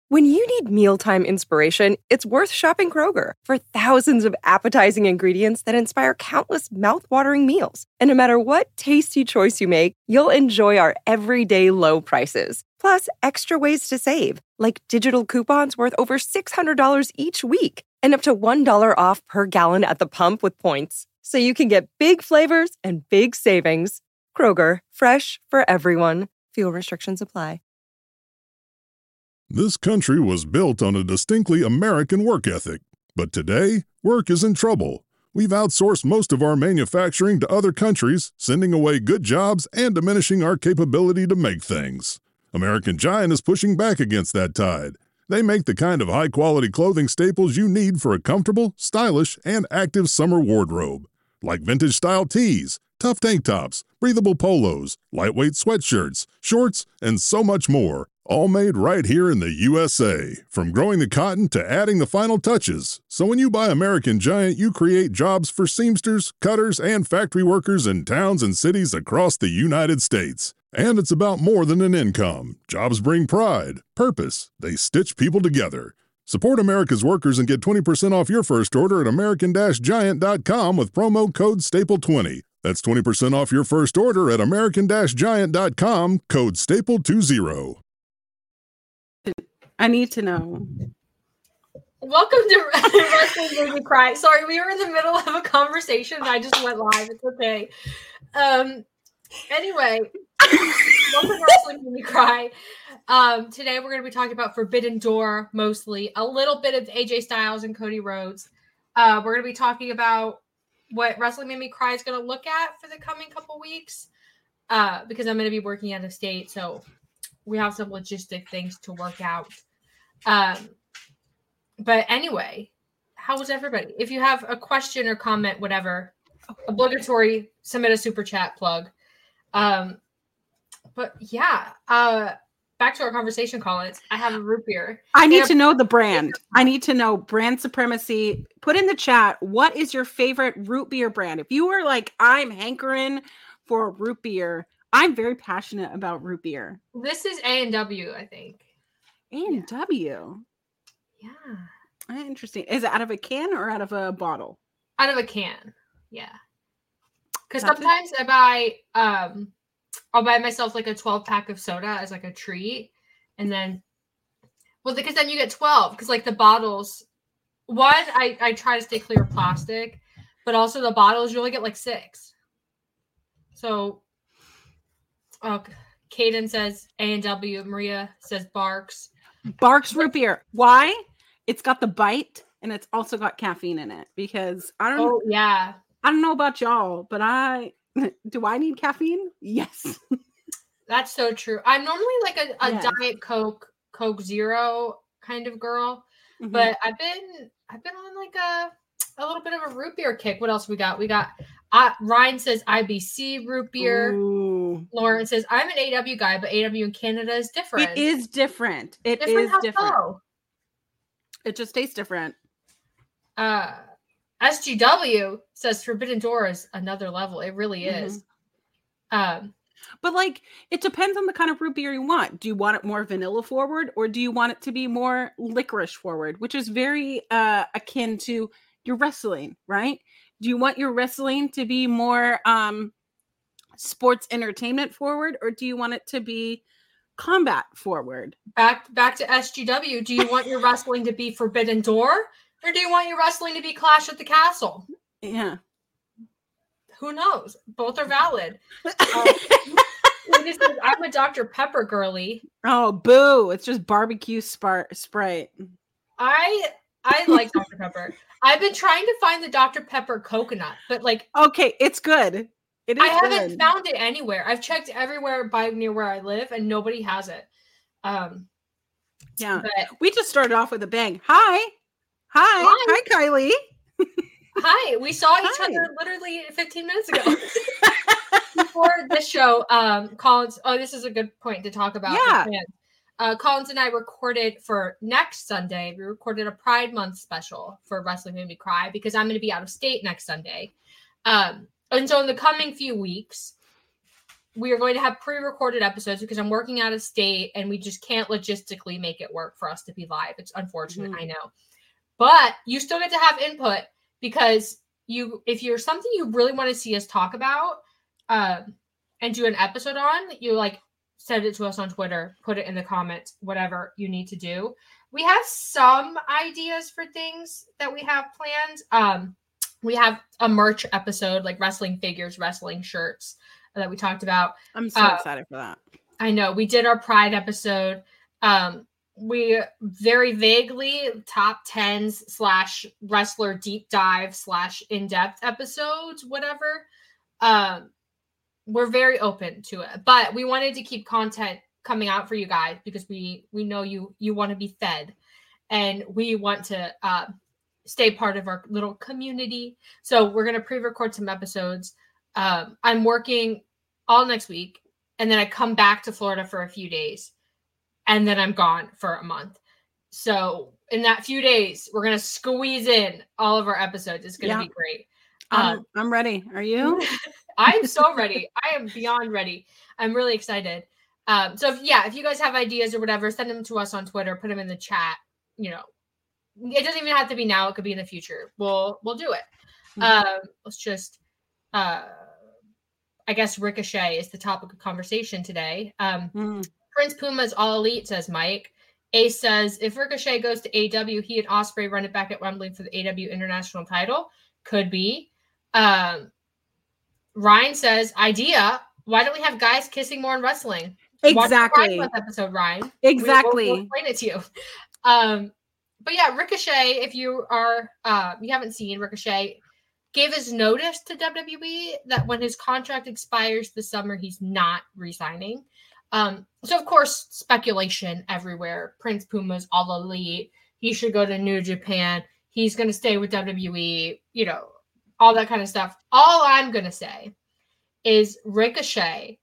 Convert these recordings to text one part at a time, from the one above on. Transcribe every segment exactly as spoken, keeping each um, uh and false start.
When you need mealtime inspiration, it's worth shopping Kroger for thousands of appetizing ingredients that inspire countless mouthwatering meals. And no matter what tasty choice you make, you'll enjoy our everyday low prices. Plus, extra ways to save, like digital coupons worth over six hundred dollars each week and up to one dollar off per gallon at the pump with points. So you can get big flavors and big savings. Kroger, fresh for everyone. Fuel restrictions apply. This country was built on a distinctly American work ethic. But today, work is in trouble. We've outsourced most of our manufacturing to other countries, sending away good jobs and diminishing our capability to make things. American Giant is pushing back against that tide. They make the kind of high-quality clothing staples you need for a comfortable, stylish, and active summer wardrobe. Like vintage-style tees, tough tank tops, breathable polos, lightweight sweatshirts, shorts, and so much more. All made right here in the U S A, from growing the cotton to adding the final touches. So when you buy American Giant, you create jobs for seamsters, cutters, and factory workers in towns and cities across the United States. And it's about more than an income. Jobs bring pride, purpose. They stitch people together. Support America's workers and get twenty percent off your first order at American Giant dot com with promo code staple twenty. That's twenty percent off your first order at American Giant dot com, code staple twenty. I need to know. Welcome to Wrestling Made Me Cry. Sorry, we were in the middle of a conversation and I just went live. It's okay. Um. Anyway, welcome to Wrestling Made Me Cry. Um. Today we're going to be talking about Forbidden Door mostly, a little bit of A J Styles and Cody Rhodes. Uh, we're going to be talking about what Wrestling Made Me Cry is going to look at for the coming couple weeks. Uh, because I'm going to be working out of state, so we have some logistic things to work out. Um, but anyway, how was everybody? If you have a question or comment, whatever, obligatory, submit a super chat plug. Um, but yeah, uh, back to our conversation, Collins. I have a root beer. I need to know the brand. I need to know brand supremacy. Put in the chat, what is your favorite root beer brand? If you were like, I'm hankering for a root beer, I'm very passionate about root beer. This is A and W, I think. A and W. Yeah. Interesting. Is it out of a can or out of a bottle? Out of a can. Yeah. Because sometimes it. I buy, um, I'll buy myself like a twelve pack of soda as like a treat. And then, well, because then you get twelve. Because like the bottles, one, I, I try to stay clear of plastic. But also the bottles, you only get like six. So, oh, Caden says A and W. Maria says Barks. Barks root beer. Why? It's got the bite and it's also got caffeine in it. Because I don't. Oh yeah. I don't know about y'all, but I do. I need caffeine. Yes. That's so true. I'm normally like a, a yes. Diet Coke, Coke Zero kind of girl, mm-hmm. but I've been I've been on like a a little bit of a root beer kick. What else we got? We got. Uh, Ryan says I B C root beer. Ooh. Lauren says I'm an A W guy, but A W in Canada is different. It is different. It different is different. So? It just tastes different. Uh, S G W says Forbidden Door is another level. It really is. Mm-hmm. Um, but like it depends on the kind of root beer you want. Do you want it more vanilla forward, or do you want it to be more licorice forward, which is very uh, akin to your wrestling, right? Do you want your wrestling to be more um, sports entertainment forward, or do you want it to be combat forward? Back back to S G W. Do you want your wrestling to be Forbidden Door, or do you want your wrestling to be Clash at the Castle? Yeah. Who knows? Both are valid. Uh, I'm a Doctor Pepper girly. Oh, boo. It's just barbecue spar- Sprite. I I like Doctor Pepper. I've been trying to find the Doctor Pepper coconut, but like, okay, it's good. It is I haven't good. found it anywhere. I've checked everywhere by near where I live, and nobody has it. Um, yeah, but, we just started off with a bang. Hi, hi, hi, hi Kylie. Hi. We saw each hi. other literally fifteen minutes ago. Before this show, um, Collins. Oh, this is a good point to talk about. Yeah. Uh, Collins and I recorded for next Sunday. We recorded a Pride Month special for Wrestling Made Me Cry because I'm going to be out of state next Sunday. Um, and so in the coming few weeks, we are going to have pre-recorded episodes because I'm working out of state and we just can't logistically make it work for us to be live. It's unfortunate, mm-hmm. I know. But you still get to have input because you, if you're something you really want to see us talk about um, and do an episode on, you like send it to us on Twitter, put it in the comments, whatever you need to do. We have some ideas for things that we have planned. Um, we have a merch episode, like wrestling figures, wrestling shirts that we talked about. I'm so uh, excited for that. I know. We did our Pride episode. Um, we very vaguely top tens slash wrestler deep dive slash in-depth episodes, whatever. Um, we're very open to it, but we wanted to keep content coming out for you guys because we, we know you, you want to be fed and we want to uh, stay part of our little community. So we're going to pre-record some episodes. Um, I'm working all next week and then I come back to Florida for a few days. And then I'm gone for a month. So in that few days, we're going to squeeze in all of our episodes. It's going to yeah. be great. Um, I'm ready. Are you? I'm so ready. I am beyond ready. I'm really excited. Um, so if, yeah, if you guys have ideas or whatever, send them to us on Twitter, put them in the chat. You know, it doesn't even have to be now. It could be in the future. We'll, we'll do it. Mm-hmm. Um, let's just, uh, I guess Ricochet is the topic of conversation today. Um, mm-hmm. Prince Puma's all elite, says Mike. Ace says, if Ricochet goes to A E W, he and Ospreay run it back at Wembley for the A E W International title. Could be. Um, Ryan says, idea. Why don't we have guys kissing more in wrestling? Exactly. Watch the episode, Ryan. Exactly. We, we'll, we'll explain it to you. Um, but yeah, Ricochet, if you are, uh, you haven't seen Ricochet, gave his notice to W W E that when his contract expires this summer, he's not re-signing. Um, so of course, speculation everywhere. Prince Puma's all elite. He should go to New Japan. He's going to stay with W W E, you know, all that kind of stuff. All I'm going to say is Ricochet,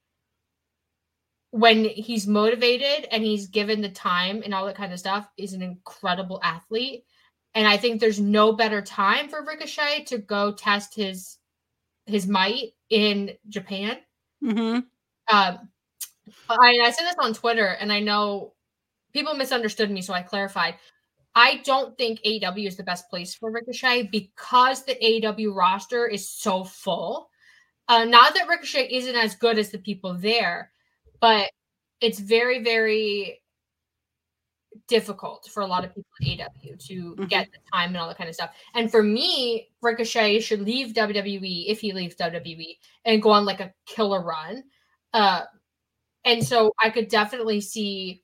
when he's motivated and he's given the time and all that kind of stuff, is an incredible athlete. And I think there's no better time for Ricochet to go test his, his might in Japan. Mm-hmm. Um, I, I said this on Twitter, and I know people misunderstood me, so I clarified. I don't think A E W is the best place for Ricochet because the A E W roster is so full. Uh, not that Ricochet isn't as good as the people there, but it's very, very difficult for a lot of people at A E W to mm-hmm. get the time and all that kind of stuff. And for me, Ricochet should leave W W E if he leaves W W E and go on like a killer run. Uh, And so I could definitely see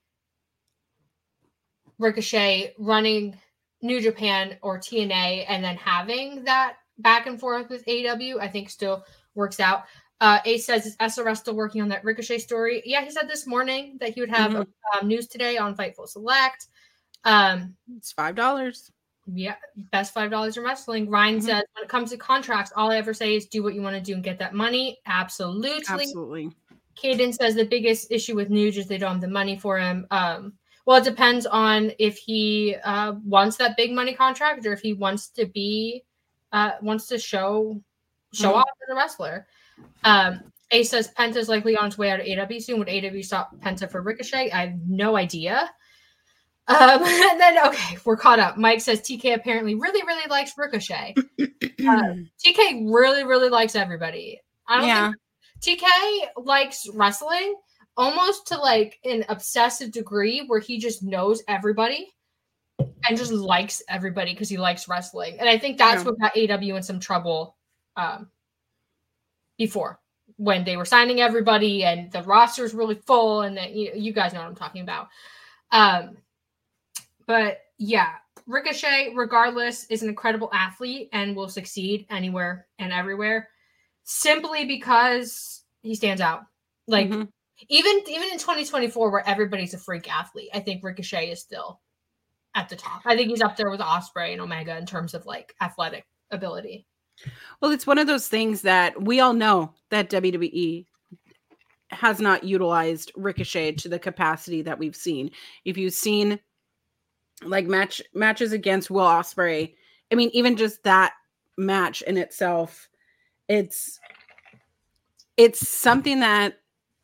Ricochet running New Japan or T N A and then having that back and forth with A E W. I think still works out. Uh, Ace says, is S R S still working on that Ricochet story? Yeah, he said this morning that he would have mm-hmm. um, news today on Fightful Select. Um, it's five dollars. Yeah, best five dollars in wrestling. Ryan mm-hmm. says, when it comes to contracts, all I ever say is do what you want to do and get that money. Absolutely. Absolutely. Caden says the biggest issue with Nuge is they don't have the money for him. Um, well, it depends on if he uh, wants that big money contract or if he wants to be, uh, wants to show show mm-hmm. off as a wrestler. Um, Ace says Penta's likely on his way out of A E W soon. Would A E W stop Penta for Ricochet? I have no idea. Um, and then, okay, we're caught up. Mike says T K apparently really, really likes Ricochet. uh, T K really, really likes everybody. I don't yeah. think T K likes wrestling almost to like an obsessive degree where he just knows everybody and just likes everybody because he likes wrestling. And I think that's yeah. what got A E W in some trouble um, before when they were signing everybody and the roster is really full and that you, you guys know what I'm talking about. Um, but yeah, Ricochet, regardless, is an incredible athlete and will succeed anywhere and everywhere. Simply because he stands out. Like mm-hmm. even even in twenty twenty-four where everybody's a freak athlete, I think Ricochet is still at the top. I think he's up there with Ospreay and Omega in terms of like athletic ability. Well, it's one of those things that we all know that W W E has not utilized Ricochet to the capacity that we've seen. If you've seen like match matches against Will Ospreay, I mean, even just that match in itself, It's it's something that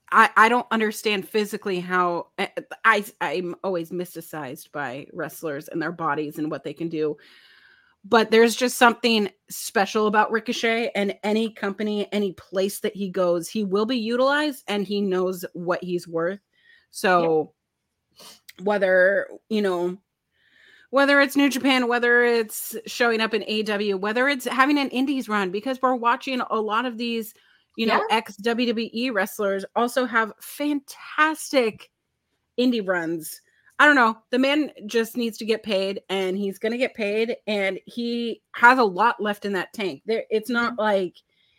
I, I don't understand physically how I, I'm always mysticized by wrestlers and their bodies and what they can do. But there's just something special about Ricochet, and any company, any place that he goes, he will be utilized and he knows what he's worth. So yep. whether, you know, whether it's New Japan, whether it's showing up in A E W, whether it's having an Indies run, because we're watching a lot of these, you know, yeah. ex W W E wrestlers also have fantastic indie runs. I don't know. The man just needs to get paid, and he's going to get paid, and he has a lot left in that tank. There, it's not mm-hmm. like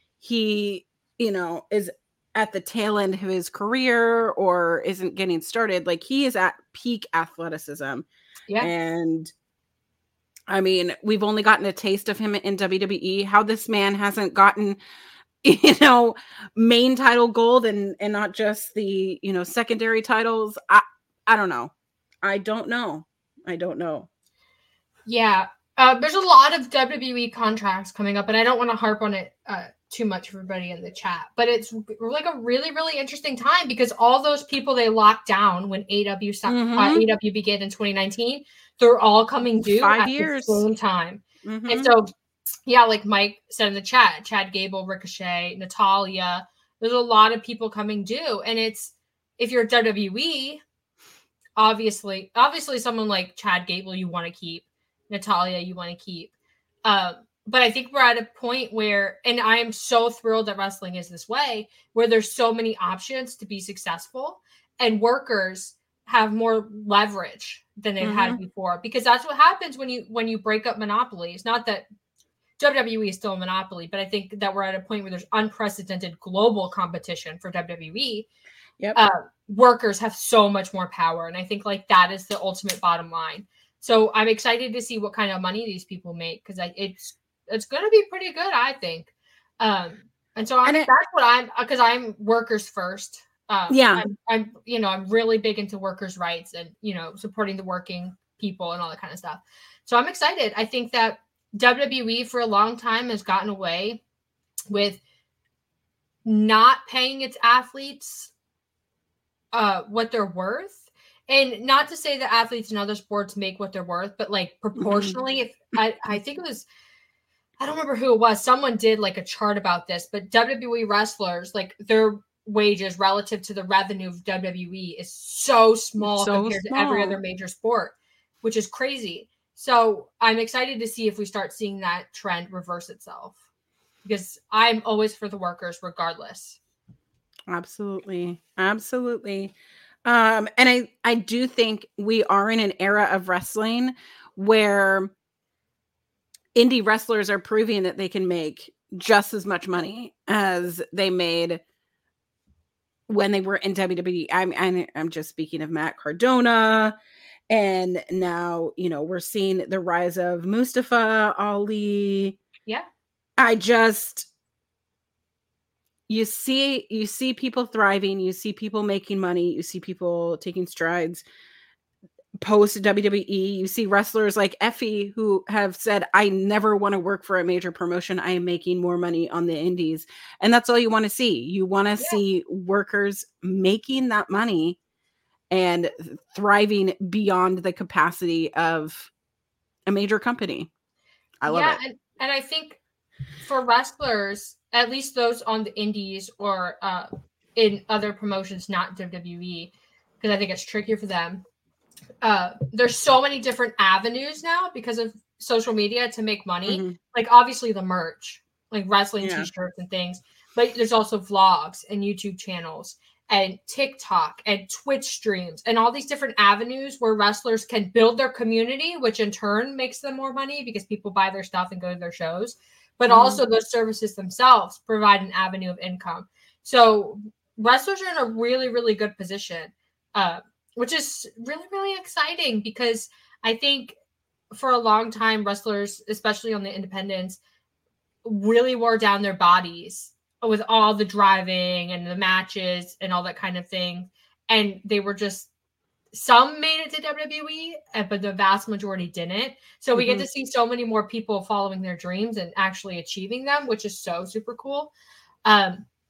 he, you know, is at the tail end of his career or isn't getting started. Like, he is at peak athleticism. Yeah. And I mean, we've only gotten a taste of him in W W E. How this man hasn't gotten, you know, main title gold and and not just the, you know, secondary titles. I I don't know. I don't know. I don't know. Yeah. Uh, there's a lot of W W E contracts coming up, and I don't want to harp on it uh, too much for everybody in the chat, but it's like a really, really interesting time because all those people they locked down when A E W mm-hmm. uh, A E W began in twenty nineteen, they're all coming due Five at years. the same time. Mm-hmm. And so, yeah, like Mike said in the chat, Chad Gable, Ricochet, Natalya, there's a lot of people coming due. And it's, if you're W W E, obviously, obviously someone like Chad Gable you want to keep, Natalya you want to keep. Um, but I think we're at a point where, and I am so thrilled that wrestling is this way, where there's so many options to be successful, and workers have more leverage than they've mm-hmm. had before, because that's what happens when you when you break up monopolies. Not that W W E is still a monopoly, but I think that we're at a point where there's unprecedented global competition for W W E. Yep. Uh, workers have so much more power, and I think like that is the ultimate bottom line. So I'm excited to see what kind of money these people make, because it's it's going to be pretty good, I think. Um, and so I'm, and it, that's what I'm, because I'm workers first. Um, yeah, I'm, I'm, you know, I'm really big into workers' rights and, you know, supporting the working people and all that kind of stuff. So I'm excited. I think that W W E for a long time has gotten away with not paying its athletes uh, what they're worth. And not to say that athletes in other sports make what they're worth, but like proportionally, if I, I think it was, I don't remember who it was. Someone did like a chart about this, but W W E wrestlers, like their wages relative to the revenue of W W E is so small so compared small. to every other major sport, which is crazy. So I'm excited to see if we start seeing that trend reverse itself, because I'm always for the workers regardless. Absolutely. Absolutely. Um, and I, I do think we are in an era of wrestling where indie wrestlers are proving that they can make just as much money as they made when they were in W W E. I'm, I'm, I'm just speaking of Matt Cardona. And now, you know, we're seeing the rise of Mustafa Ali. Yeah. I just... You see, you see people thriving, you see people making money, you see people taking strides post W W E. You see wrestlers like Effie who have said, I never want to work for a major promotion. I am making more money on the indies. And that's all you want to see. You want to yeah. see workers making that money and thriving beyond the capacity of a major company. I love yeah, it. And, and I think for wrestlers, at least those on the indies or uh, in other promotions, not W W E, because I think it's trickier for them. Uh, there's so many different avenues now because of social media to make money. Mm-hmm. Like obviously the merch, like wrestling yeah. t-shirts and things, but there's also vlogs and YouTube channels and TikTok and Twitch streams and all these different avenues where wrestlers can build their community, which in turn makes them more money because people buy their stuff and go to their shows. But mm-hmm. also those services themselves provide an avenue of income. So wrestlers are in a really, really good position, uh, which is really, really exciting because I think for a long time, wrestlers, especially on the independents, really wore down their bodies with all the driving and the matches and all that kind of thing. And they were just, some made it to W W E, but the vast majority didn't. So we mm-hmm. get to see so many more people following their dreams and actually achieving them, which is so super cool. Um,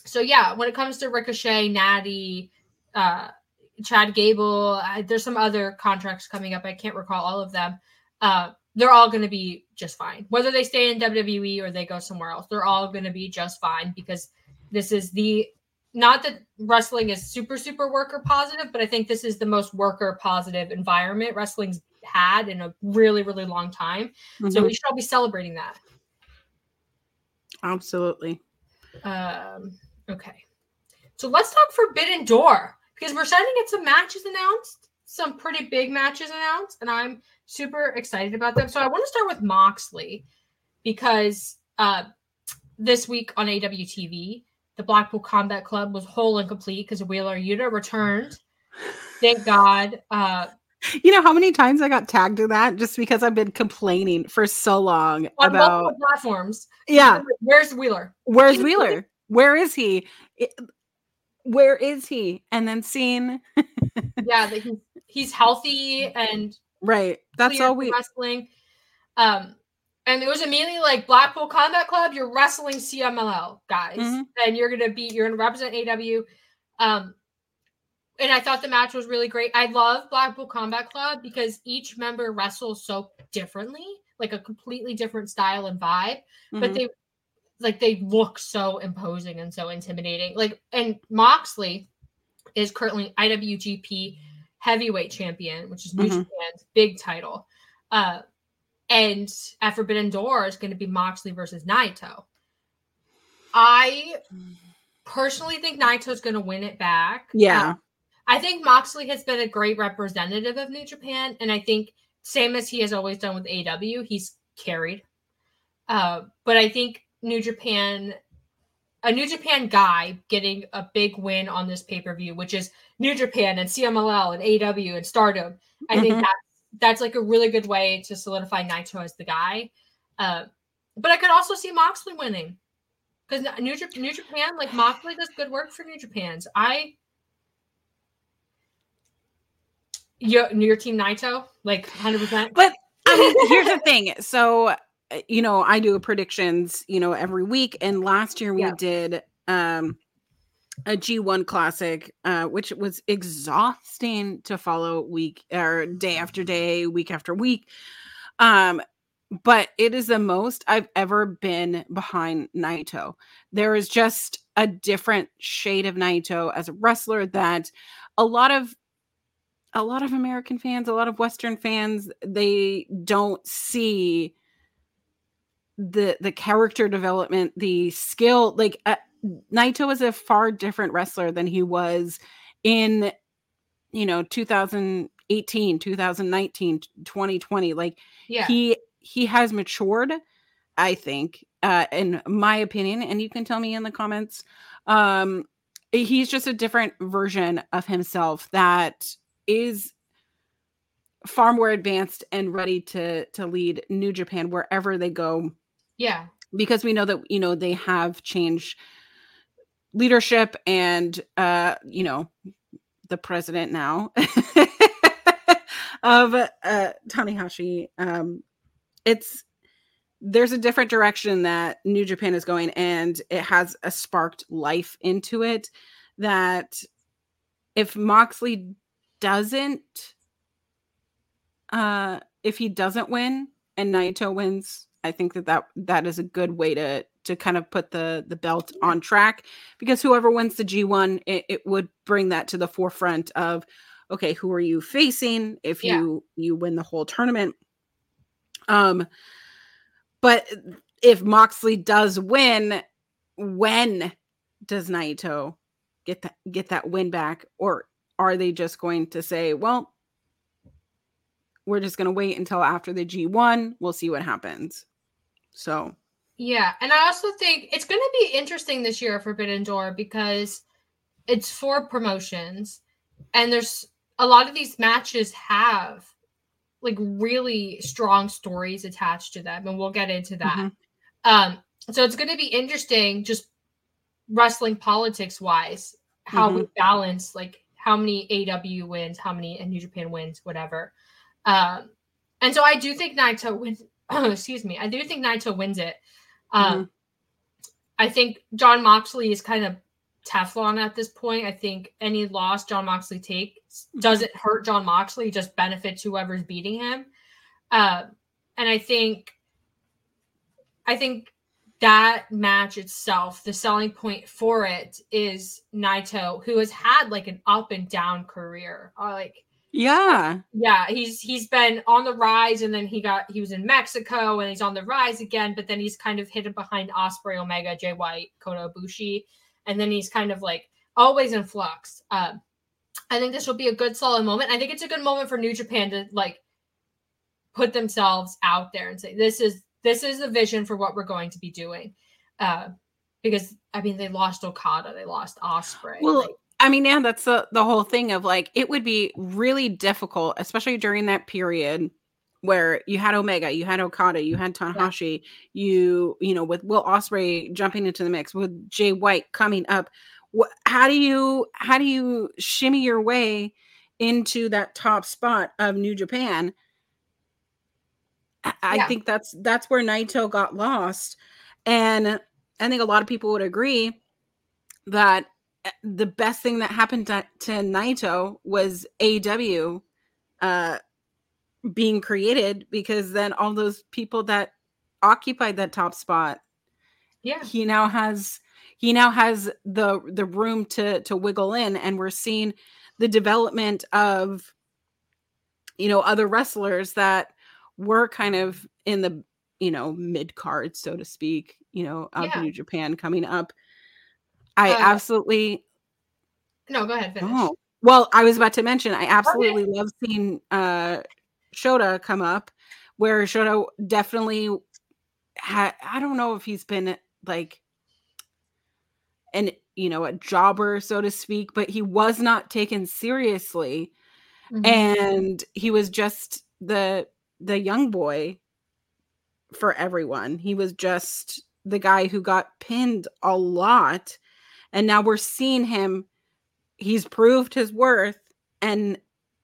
so yeah, when it comes to Ricochet, Natty, uh, Chad Gable, I, there's some other contracts coming up. I can't recall all of them. Uh, they're all going to be just fine. Whether they stay in W W E or they go somewhere else, they're all going to be just fine because this is the, not that wrestling is super, super worker positive, but I think this is the most worker positive environment wrestling's had in a really, really long time. Mm-hmm. So we should all be celebrating that. Absolutely. Um, okay. So let's talk Forbidden Door. Because we're starting to get some matches announced, some pretty big matches announced, and I'm super excited about them. So I want to start with Moxley because uh, this week on A W T V, the Blackpool Combat Club was whole and complete because Wheeler Yuta returned. Thank God. Uh, you know how many times I got tagged in that just because I've been complaining for so long on about multiple platforms. Yeah. Where's Wheeler? Where's Wheeler? Where is he? It, Where is he? And then seeing, yeah, that he's he's healthy and right. That's all we wrestling. Um, and it was immediately like Blackpool Combat Club. You're wrestling C M L L guys, mm-hmm. and you're gonna be you're gonna represent A W. Um, and I thought the match was really great. I love Blackpool Combat Club because each member wrestles so differently, like a completely different style and vibe, mm-hmm. but they. Like they look so imposing and so intimidating. Like, and Moxley is currently I W G P heavyweight champion, which is New mm-hmm. Japan's big title. Uh, and at Forbidden Door is going to be Moxley versus Naito. I personally think Naito's going to win it back. Yeah. Uh, I think Moxley has been a great representative of New Japan. And I think same as he has always done with A W, he's carried. Uh, but I think New Japan, a New Japan guy getting a big win on this pay-per-view, which is New Japan and C M L L and A W and Stardom. I mm-hmm. think that's, that's like a really good way to solidify Naito as the guy. Uh, but I could also see Moxley winning because New, New Japan, like Moxley does good work for New Japan's. I, your, your team Naito, like one hundred percent. But I mean, here's the thing. So, you know, I do predictions, you know, every week. And last year we yeah. did um, a G one Classic, uh, which was exhausting to follow week or day after day, week after week. Um, but it is the most I've ever been behind Naito. There is just a different shade of Naito as a wrestler that a lot of a lot of American fans, a lot of Western fans, they don't see the the character development, the skill. Like uh, Naito is a far different wrestler than he was in, you know, two thousand eighteen, two thousand nineteen, twenty twenty. Like yeah. he he has matured, I think, uh, in my opinion, and you can tell me in the comments. Um, he's just a different version of himself that is far more advanced and ready to to lead New Japan wherever they go. Yeah. Because we know that, you know, they have changed leadership and, uh, you know, the president now of uh, Tanahashi. Um, it's, there's a different direction that New Japan is going, and it has a sparked life into it that if Moxley doesn't, uh, if he doesn't win and Naito wins, I think that, that that is a good way to to kind of put the the belt on track, because whoever wins the G one, it, it would bring that to the forefront of, okay, who are you facing if yeah. you you win the whole tournament? Um, but if Moxley does win, when does Naito get that get that win back, or are they just going to say, well, we're just going to wait until after the G one, we'll see what happens? So, yeah. And I also think it's going to be interesting this year at Forbidden Door because it's four promotions and there's a lot of these matches have like really strong stories attached to them. And we'll get into that. Mm-hmm. Um, so it's going to be interesting just wrestling politics wise, how mm-hmm. we balance like how many A W wins, how many and New Japan wins, whatever. Um, and so I do think Naito wins. Oh, excuse me. I do think Naito wins it. Um, mm-hmm. I think Jon Moxley is kind of Teflon at this point. I think any loss Jon Moxley takes doesn't hurt Jon Moxley, just benefits whoever's beating him. Uh, and I think, I think that match itself, the selling point for it is Naito, who has had like an up and down career. Or like, yeah, yeah, he's he's been on the rise, and then he got he was in Mexico, and he's on the rise again. But then he's kind of hidden behind Ospreay, Omega, Jay White, Kota Ibushi, and then he's kind of like always in flux. Um, I think this will be a good solid moment. I think it's a good moment for New Japan to like put themselves out there and say this is this is a vision for what we're going to be doing. Uh, because I mean they lost Okada, they lost Ospreay. Well, like, I mean, yeah, that's the, the whole thing of like, it would be really difficult, especially during that period where you had Omega, you had Okada, you had Tanahashi, yeah. you, you know, with Will Ospreay jumping into the mix, with Jay White coming up. What, how do you, how do you shimmy your way into that top spot of New Japan? I, I yeah. think that's, that's where Naito got lost. And I think a lot of people would agree that the best thing that happened to, to Naito was A E W uh, being created, because then all those people that occupied that top spot, yeah, he now has he now has the the room to to wiggle in, and we're seeing the development of, you know, other wrestlers that were kind of in the, you know, mid card, so to speak, you know, of yeah. New Japan coming up. I uh, absolutely. No, go ahead. Finish. Oh, well, I was about to mention, I absolutely okay. love seeing uh, Shota come up, where Shota definitely had, I don't know if he's been like an, you know, a jobber, so to speak, but he was not taken seriously. Mm-hmm. And he was just the, the young boy for everyone. He was just the guy who got pinned a lot. And now we're seeing him. He's proved his worth. And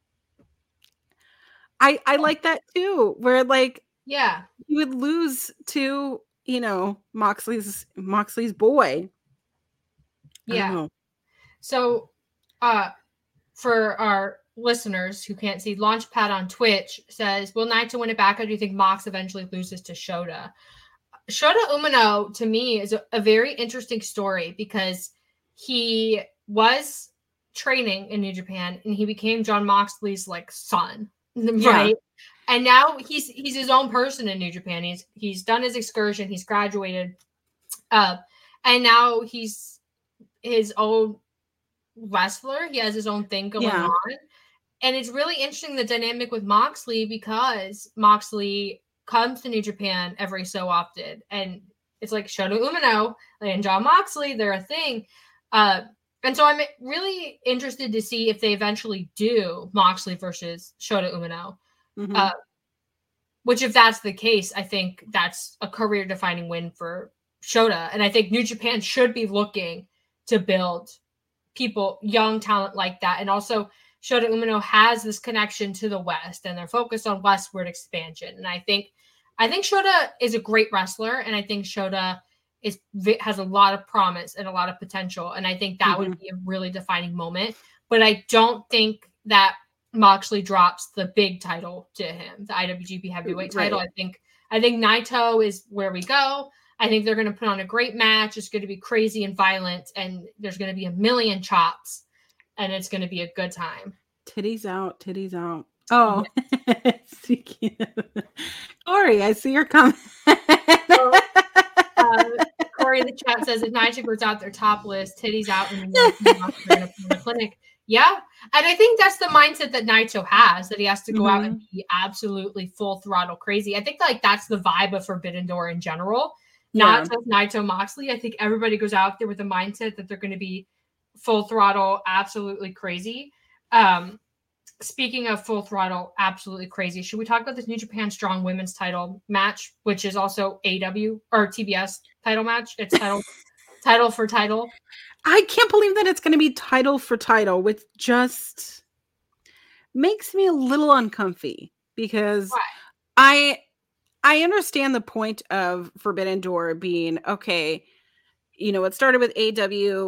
I I like that too. Where like, yeah, he would lose to, you know, Moxley's Moxley's boy. Yeah. So uh for our listeners who can't see, Launchpad on Twitch says, will Naito win it back, or do you think Mox eventually loses to Shota? Shota Umino, to me, is a, a very interesting story, because he was training in New Japan and he became Jon Moxley's like son, right? Yeah. And now he's he's his own person in New Japan. He's he's done his excursion, he's graduated, uh, and now he's his own wrestler. He has his own thing going yeah. on, and it's really interesting the dynamic with Moxley, because Moxley comes to New Japan every so often, and it's like Shota Umino and Jon Moxley, they're a thing. Uh, and so I'm really interested to see if they eventually do Moxley versus Shota Umino. Mm-hmm. Uh, which, if that's the case, I think that's a career-defining win for Shota. And I think New Japan should be looking to build people, young talent like that. And also, Shota Umino has this connection to the West, and they're focused on westward expansion. And I think I think Shota is a great wrestler, and I think Shota is has a lot of promise and a lot of potential. And I think that mm-hmm. would be a really defining moment. But I don't think that Moxley drops the big title to him, the I W G P Heavyweight right. title. I think I think Naito is where we go. I think they're going to put on a great match. It's going to be crazy and violent, and there's going to be a million chops, and it's going to be a good time. Titties out, titties out. Oh, Corey, I see your comment. So, uh, Corey in the chat says, if Naito goes out there topless, titties out in the, in the clinic. Yeah. And I think that's the mindset that Naito has, that he has to go mm-hmm. out and be absolutely full throttle crazy. I think like that's the vibe of Forbidden Door in general, not yeah. just Naito Moxley. I think everybody goes out there with the mindset that they're going to be full throttle, absolutely crazy. Um, Speaking of full throttle, absolutely crazy, should we talk about this New Japan Strong Women's title match, which is also A E W or T B S title match? It's title title for title. I can't believe that it's going to be title for title, which just makes me a little uncomfy, because Why? I I understand the point of Forbidden Door being, okay, you know, it started with A E W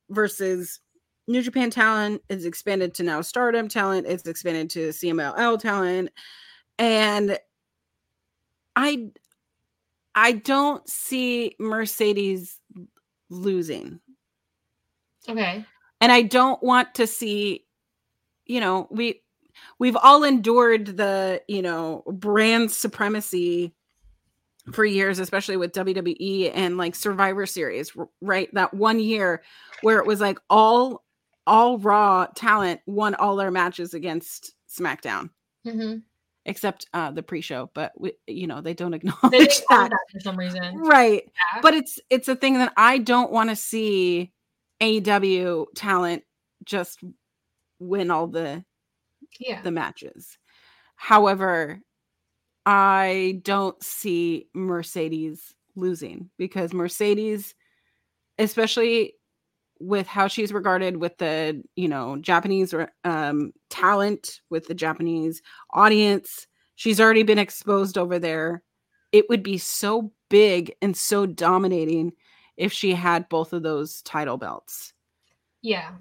versus New Japan talent is expanded to now Stardom talent. It's expanded to C M L L talent. And I, I don't see Mercedes losing. Okay. And I don't want to see, you know, we, we've all endured the, you know, brand supremacy for years, especially with W W E and like Survivor Series, right? That one year where it was like all, all Raw talent won all their matches against SmackDown. Mm-hmm. Except uh, the pre-show, but we, you know, they don't acknowledge they didn't that. that for some reason, right? Yeah. But it's it's a thing that I don't want to see A E W talent just win all the yeah the matches. However, I don't see Mercedes losing because Mercedes, especially with how she's regarded with the, you know, Japanese um, talent, with the Japanese audience, she's already been exposed over there. It would be so big and so dominating if she had both of those title belts. Yeah.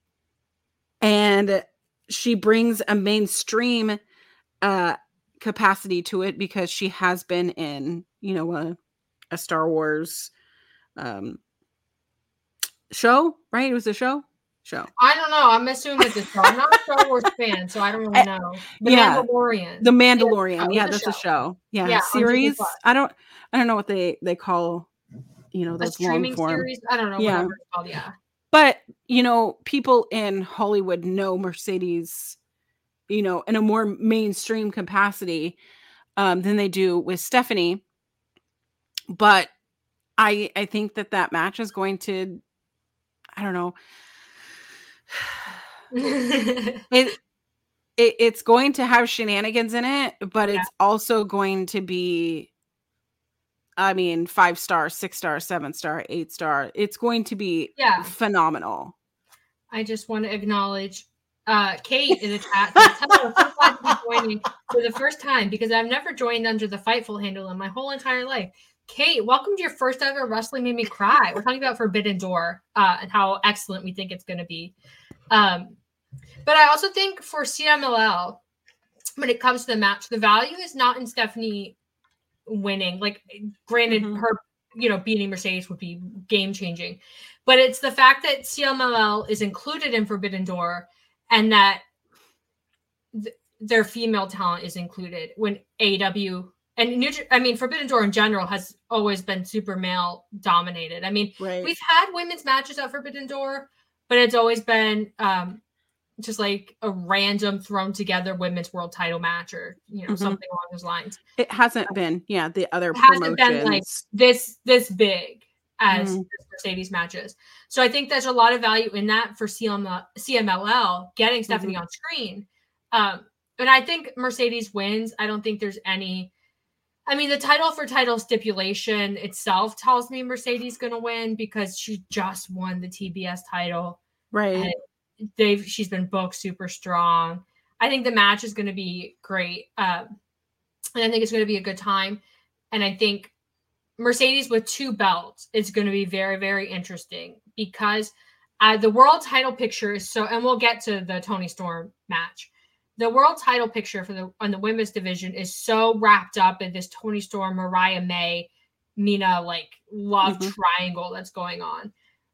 And she brings a mainstream uh, capacity to it because she has been in, you know, a, a Star Wars um, show, right? It was a show? Show. I don't know. I'm assuming it's a show. I'm not a Star Wars fan, so I don't really know. The yeah. Mandalorian. The Mandalorian. Yeah, yeah, that's a show. a show. Yeah. yeah series. I don't I don't know what they, they call, you know, those a streaming long form series. I don't know. Yeah. Whatever it's called. Yeah. But, you know, people in Hollywood know Mercedes, you know, in a more mainstream capacity um, than they do with Stephanie. But I I think that that match is going to, I don't know. it, it it's going to have shenanigans in it, but yeah. it's also going to be, I mean, five star, six star, seven star, eight star. It's going to be yeah. phenomenal. I just want to acknowledge uh, Kate in the chat. I'm so glad to be joining for the first time because I've never joined under the Fightful handle in my whole entire life. Kate, welcome to your first ever Wrestling Made Me Cry. We're talking about Forbidden Door uh, and how excellent we think it's going to be. Um, but I also think for C M L L, when it comes to the match, the value is not in Stephanie winning. Like, granted, mm-hmm. her, you know, beating Mercedes would be game changing, but it's the fact that C M L L is included in Forbidden Door and that th- their female talent is included when A E W and New, I mean, Forbidden Door in general has always been super male dominated. I mean, right. we've had women's matches at Forbidden Door, but it's always been um, just like a random thrown together women's world title match or, you know, mm-hmm. something along those lines. It hasn't um, been, yeah, the other it promotions. hasn't been like this, this big as mm. Mercedes matches. So I think there's a lot of value in that for C M L, C M L L getting Stephanie mm-hmm. on screen. Um, and I think Mercedes wins. I don't think there's any, I mean, the title for title stipulation itself tells me Mercedes going to win because she just won the T B S title. Right. They've she's been booked super strong. I think the match is going to be great. Um, and I think it's going to be a good time. And I think Mercedes with two belts is going to be very, very interesting because uh, the world title picture is so, and we'll get to the Toni Storm match. The world title picture for the on the women's division is so wrapped up in this Toni Storm, Mariah May, Mina like love mm-hmm. triangle that's going on.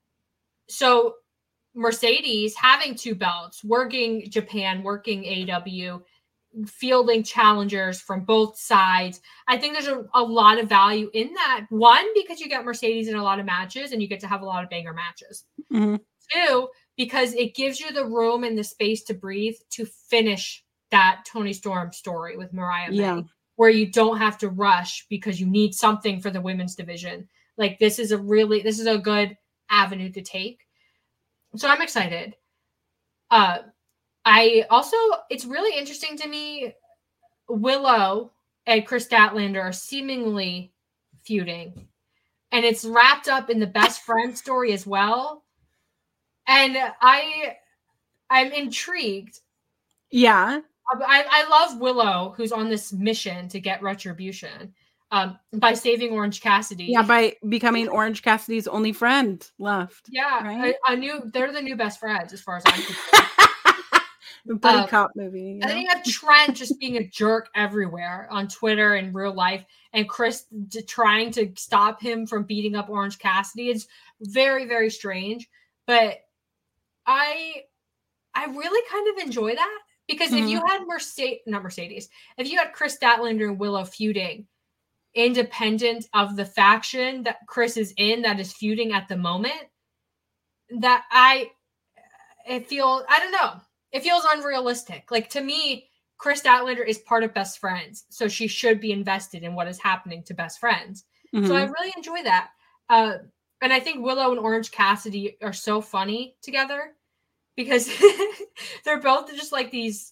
So Mercedes having two belts, working Japan, working A E W, fielding challengers from both sides. I think there's a, a lot of value in that. One, because you get Mercedes in a lot of matches and you get to have a lot of banger matches. Mm-hmm. Two, because it gives you the room and the space to breathe to finish that Toni Storm story with Mariah May, yeah. where you don't have to rush because you need something for the women's division. Like this is a really, this is a good avenue to take. So I'm excited. Uh, I also, it's really interesting to me, Willow and Chris Statlander are seemingly feuding. And it's wrapped up in the best friend story as well. And I, I'm intrigued. Yeah. I, I love Willow, who's on this mission to get retribution. um, by saving Orange Cassidy. Yeah, by becoming Orange Cassidy's only friend left. Yeah, right? I, I knew they're the new best friends as far as I'm concerned. Buddy um, cop movie. You know? And then you have Trent just being a jerk everywhere on Twitter and real life, and Chris d- trying to stop him from beating up Orange Cassidy. It's very, very strange. But I I really kind of enjoy that, because mm-hmm. if you had Mercedes, not Mercedes, if you had Chris Statlander and Willow feuding independent of the faction that Chris is in, that is feuding at the moment, that I, it feels, I don't know. It feels unrealistic. Like, to me, Chris Statlander is part of Best Friends, so she should be invested in what is happening to Best Friends. Mm-hmm. So I really enjoy that. Uh, and I think Willow and Orange Cassidy are so funny together, because they're both just like these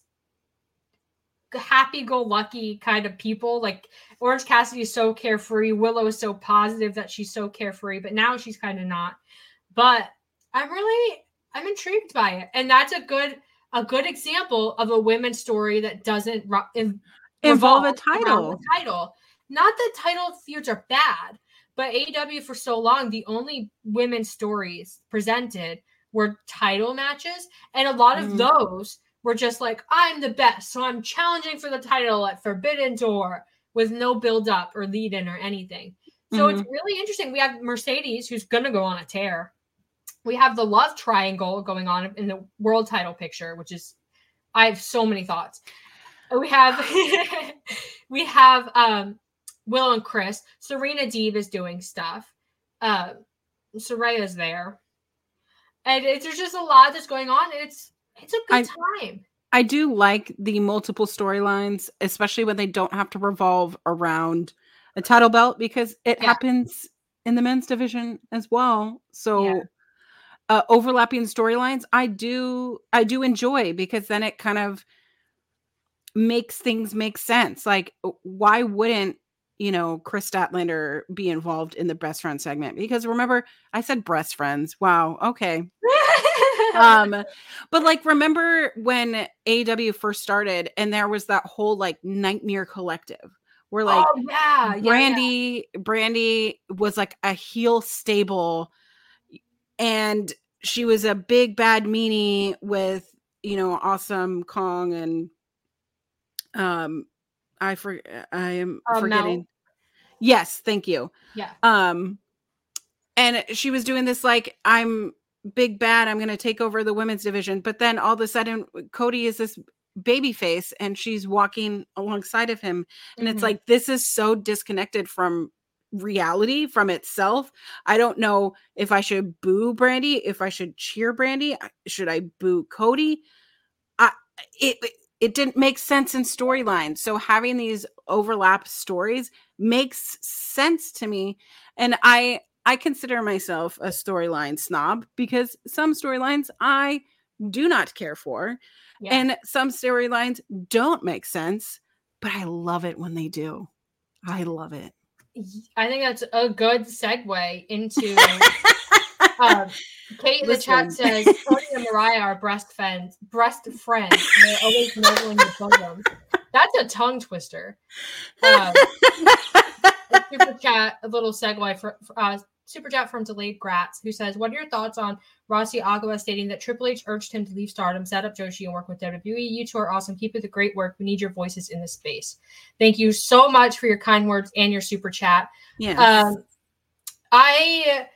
happy-go-lucky kind of people. Like, Orange Cassidy is so carefree. Willow is so positive that she's so carefree, but now she's kind of not. But I'm really, I'm intrigued by it. And that's a good... a good example of a women's story that doesn't ro- in- involve a title. The title. Not that title feuds are bad, but A E W for so long, the only women's stories presented were title matches. And a lot of mm. those were just like, I'm the best, so I'm challenging for the title at Forbidden Door with no build up or lead in or anything. So mm-hmm. it's really interesting. We have Mercedes, who's going to go on a tear. We have the love triangle going on in the world title picture, which is, I have so many thoughts. We have, we have um, Will and Chris. Serena Deeb is doing stuff. Uh, Soraya's there. And it, there's just a lot that's going on. It's, it's a good I, time. I do like the multiple storylines, especially when they don't have to revolve around a title belt, because it yeah. happens in the men's division as well. So, yeah. Uh, overlapping storylines, I do, I do enjoy, because then it kind of makes things make sense. Like, why wouldn't, you know, Chris Statlander be involved in the best friend segment? Because remember, I said breast friends. Wow. Okay. um, but like, remember when A E W first started, and there was that whole like Nightmare Collective, where like, oh, yeah, Brandi, yeah, yeah. Brandi was like a heel stable. And she was a big bad meanie with, you know, Awesome Kong and um I for I am uh, forgetting. Mel. Yes, thank you. Yeah. Um and she was doing this like, I'm big bad, I'm going to take over the women's division, but then all of a sudden Cody is this baby face and she's walking alongside of him, and mm-hmm. it's like, this is so disconnected from reality, from itself. I don't know if I should boo Brandi, if I should cheer Brandi, should I boo Cody? I it it didn't make sense in storyline. So having these overlap stories makes sense to me, and I I consider myself a storyline snob, because some storylines I do not care for, yeah. and some storylines don't make sense, but I love it when they do. I love it. I think that's a good segue into um, Kate in the chat says Cody and Mariah are breast friends. Breast friends. They're always nuzzling your bosom. That's a tongue twister. Um, super chat, a little segue for uh, super chat from Delayed Grats, who says, "What are your thoughts on Rossy Agawa stating that Triple H urged him to leave Stardom, set up Joshi, and work with W W E? You two are awesome. Keep up the great work. We need your voices in this space." Thank you so much for your kind words and your super chat. Yes. Um, I,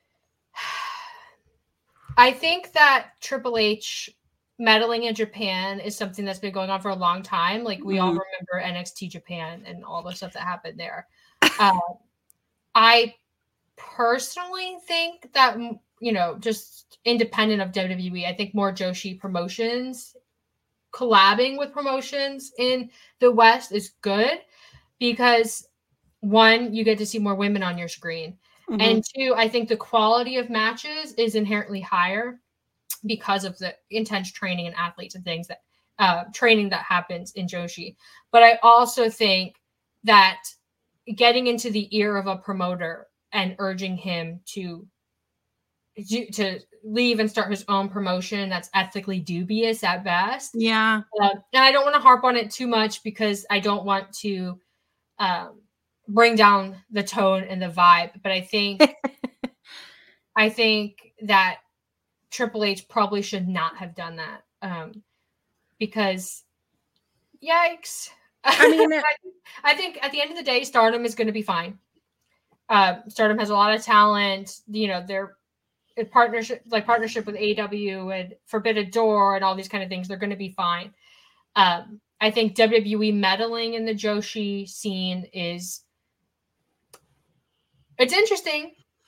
I think that Triple H meddling in Japan is something that's been going on for a long time. Like, we mm-hmm. all remember N X T Japan and all the stuff that happened there. Um, I personally think that, you know, just independent of W W E, I think more Joshi promotions collabing with promotions in the West is good, because one, you get to see more women on your screen. Mm-hmm. And two, I think the quality of matches is inherently higher because of the intense training and athletes and things that uh, training that happens in Joshi. But I also think that getting into the ear of a promoter and urging him to to leave and start his own promotion that's ethically dubious at best. Yeah. Uh, and I don't want to harp on it too much, because I don't want to um, bring down the tone and the vibe. But I think I think that Triple H probably should not have done that. Um, because yikes. I mean, I, I think at the end of the day, Stardom is going to be fine. Uh, Stardom has a lot of talent. You know, they're in partnership, like partnership with A E W and Forbidden Door and all these kind of things. They're going to be fine. Um, I think W W E meddling in the Joshi scene is, it's interesting.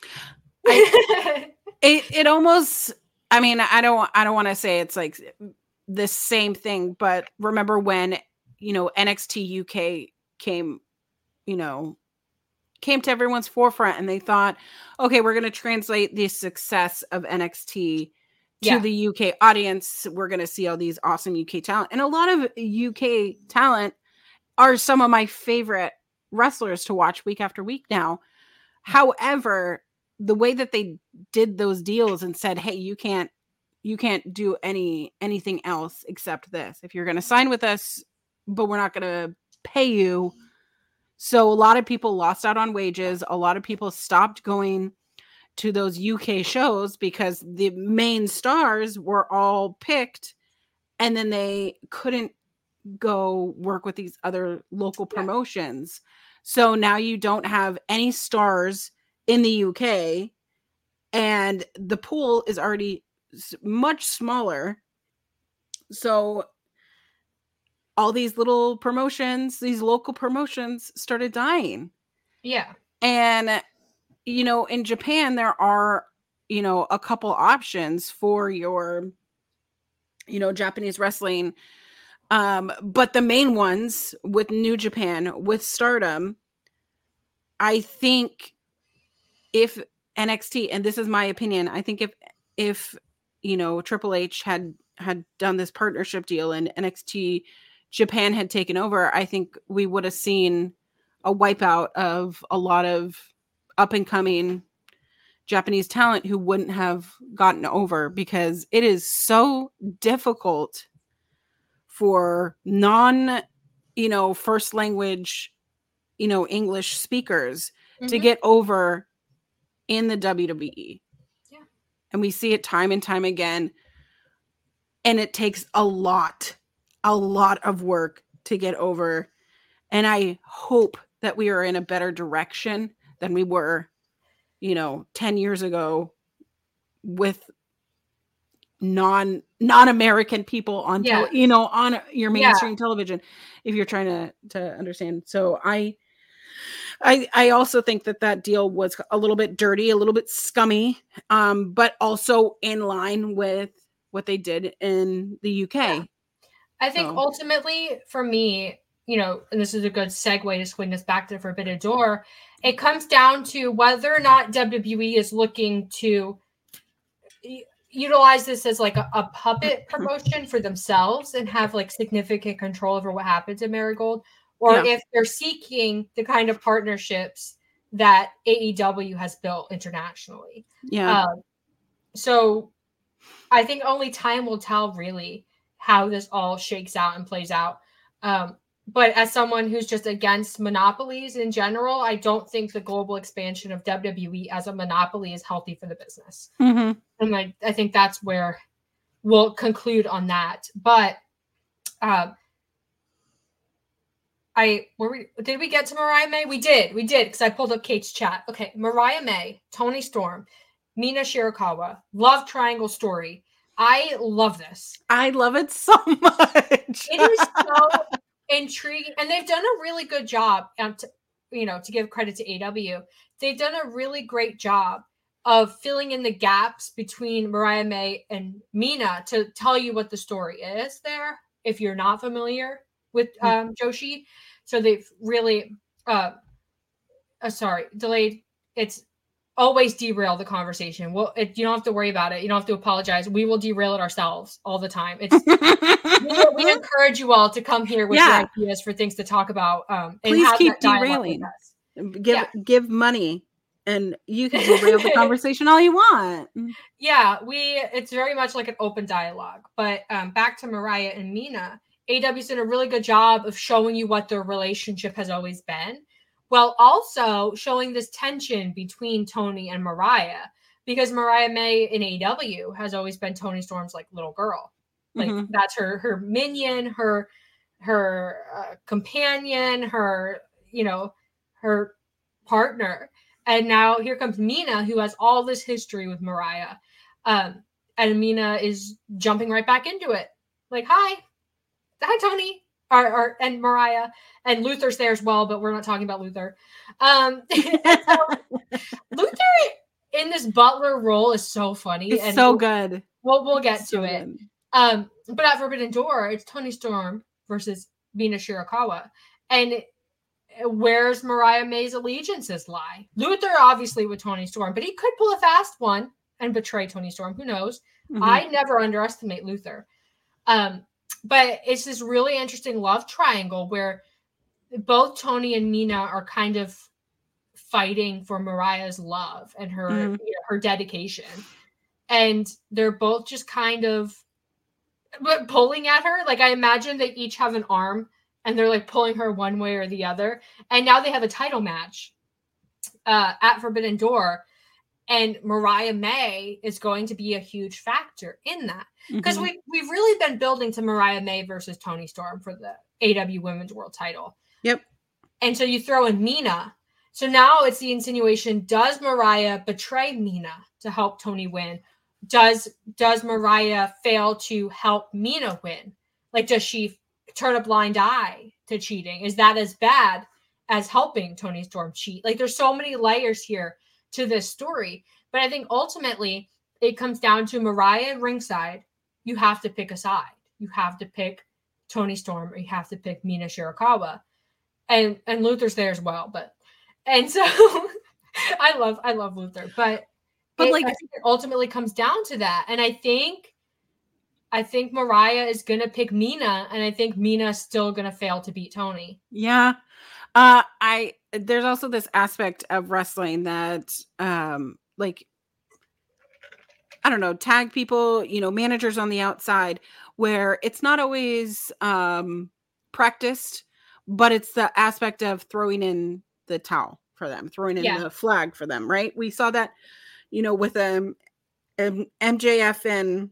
I, it it almost, I mean, I don't I don't want to say it's like the same thing, but remember when, you know, N X T U K came, you know, came to everyone's forefront and they thought, okay, we're going to translate the success of N X T to yeah. the U K audience. We're going to see all these awesome U K talent. And a lot of U K talent are some of my favorite wrestlers to watch week after week now. However, the way that they did those deals and said, hey, you can't, you can't do any, anything else except this. If you're going to sign with us, but we're not going to pay you. So a lot of people lost out on wages. A lot of people stopped going to those U K shows because the main stars were all picked and then they couldn't go work with these other local promotions. Yeah. So now you don't have any stars in the U K and the pool is already much smaller. So all these little promotions, these local promotions started dying. Yeah. And, you know, in Japan, there are, you know, a couple options for your, you know, Japanese wrestling. Um, but the main ones with New Japan, with Stardom, I think if N X T, and this is my opinion, I think if, if, you know, Triple H had, had done this partnership deal and N X T Japan had taken over, I think we would have seen a wipeout of a lot of up and coming Japanese talent who wouldn't have gotten over, because it is so difficult for non, you know, first language, you know, English speakers mm-hmm. to get over in the W W E. Yeah. And we see it time and time again. And it takes a lot, a lot of work to get over. And I hope that we are in a better direction than we were, you know, ten years ago with non non-American people on, yeah. tele, you know, on your mainstream yeah. television, if you're trying to, to understand. So I, I, I also think that that deal was a little bit dirty, a little bit scummy, um, but also in line with what they did in the U K. Yeah. I think so. Ultimately for me, you know, and this is a good segue to swing us back to the Forbidden Door. It comes down to whether or not W W E is looking to utilize this as like a, a puppet promotion for themselves and have like significant control over what happens in Marigold, or yeah. if they're seeking the kind of partnerships that A E W has built internationally. Yeah. Um, so I think only time will tell really how this all shakes out and plays out. Um, but as someone who's just against monopolies in general, I don't think the global expansion of W W E as a monopoly is healthy for the business. Mm-hmm. And I, I think that's where we'll conclude on that. But uh, I were we, did we get to Mariah May? We did. We did, because I pulled up Kate's chat. Okay, Mariah May, Toni Storm, Mina Shirakawa, love triangle story. I love this. I love it so much. It is so intriguing, and they've done a really good job. Um, to, you know, to give credit to A E W, they've done a really great job of filling in the gaps between Mariah May and Mina to tell you what the story is there, if you're not familiar with um, Joshi. So they've really, uh, uh, sorry, delayed. It's always derail the conversation. Well, it, you don't have to worry about it. You don't have to apologize. We will derail it ourselves all the time. It's we, we encourage you all to come here with yeah. your ideas for things to talk about. Um, and Please have keep that derailing. Give yeah. give money, and you can derail the conversation all you want. Yeah, we. It's very much like an open dialogue. But um, back to Mariah and Mina, A E W's done a really good job of showing you what their relationship has always been, while also showing this tension between Toni and Mariah, because Mariah May in A E W has always been Toni Storm's like little girl. Like mm-hmm. that's her her minion, her her uh, companion, her, you know, her partner. And now here comes Mina, who has all this history with Mariah. Um, and Mina is jumping right back into it. Like, hi. Hi, Toni. Or, or, and Mariah. And Luther's there as well, but we're not talking about Luther. Um, so Luther in this butler role is so funny. It's and so we'll, good. We'll, we'll get it's to so it. Good. Um, but at Forbidden Door, it's Toni Storm versus Mina Shirakawa. And where's Mariah May's allegiances lie? Luther, obviously, with Toni Storm, but he could pull a fast one and betray Toni Storm. Who knows? Mm-hmm. I never underestimate Luther. Um, but it's this really interesting love triangle where both Toni and Mina are kind of fighting for Mariah's love and her, mm-hmm. you know, her dedication. And they're both just kind of pulling at her. Like, I imagine they each have an arm and they're like pulling her one way or the other. And now they have a title match uh, at Forbidden Door. And Mariah May is going to be a huge factor in that. Because mm-hmm. we, we've really been building to Mariah May versus Toni Storm for the A E W Women's World title. Yep. And so you throw in Mina. So now it's the insinuation, does Mariah betray Mina to help Toni win? Does does Mariah fail to help Mina win? Like, does she turn a blind eye to cheating? Is that as bad as helping Toni Storm cheat? Like, there's so many layers here to this story. But I think ultimately it comes down to Mariah ringside. You have to pick a side. You have to pick Toni Storm or you have to pick Mina Shirakawa. And and Luther's there as well. But and so I love I love Luther. But But it, like, I think it ultimately comes down to that. And I think, I think Mariah is going to pick Mina, and I think Mina's still going to fail to beat Toni. Yeah. Uh, I, there's also this aspect of wrestling that, um, like, I don't know, tag people, you know, managers on the outside, where it's not always, um, practiced, but it's the aspect of throwing in the towel for them, throwing in yeah. the flag for them. Right. We saw that, you know, with um, um M J F and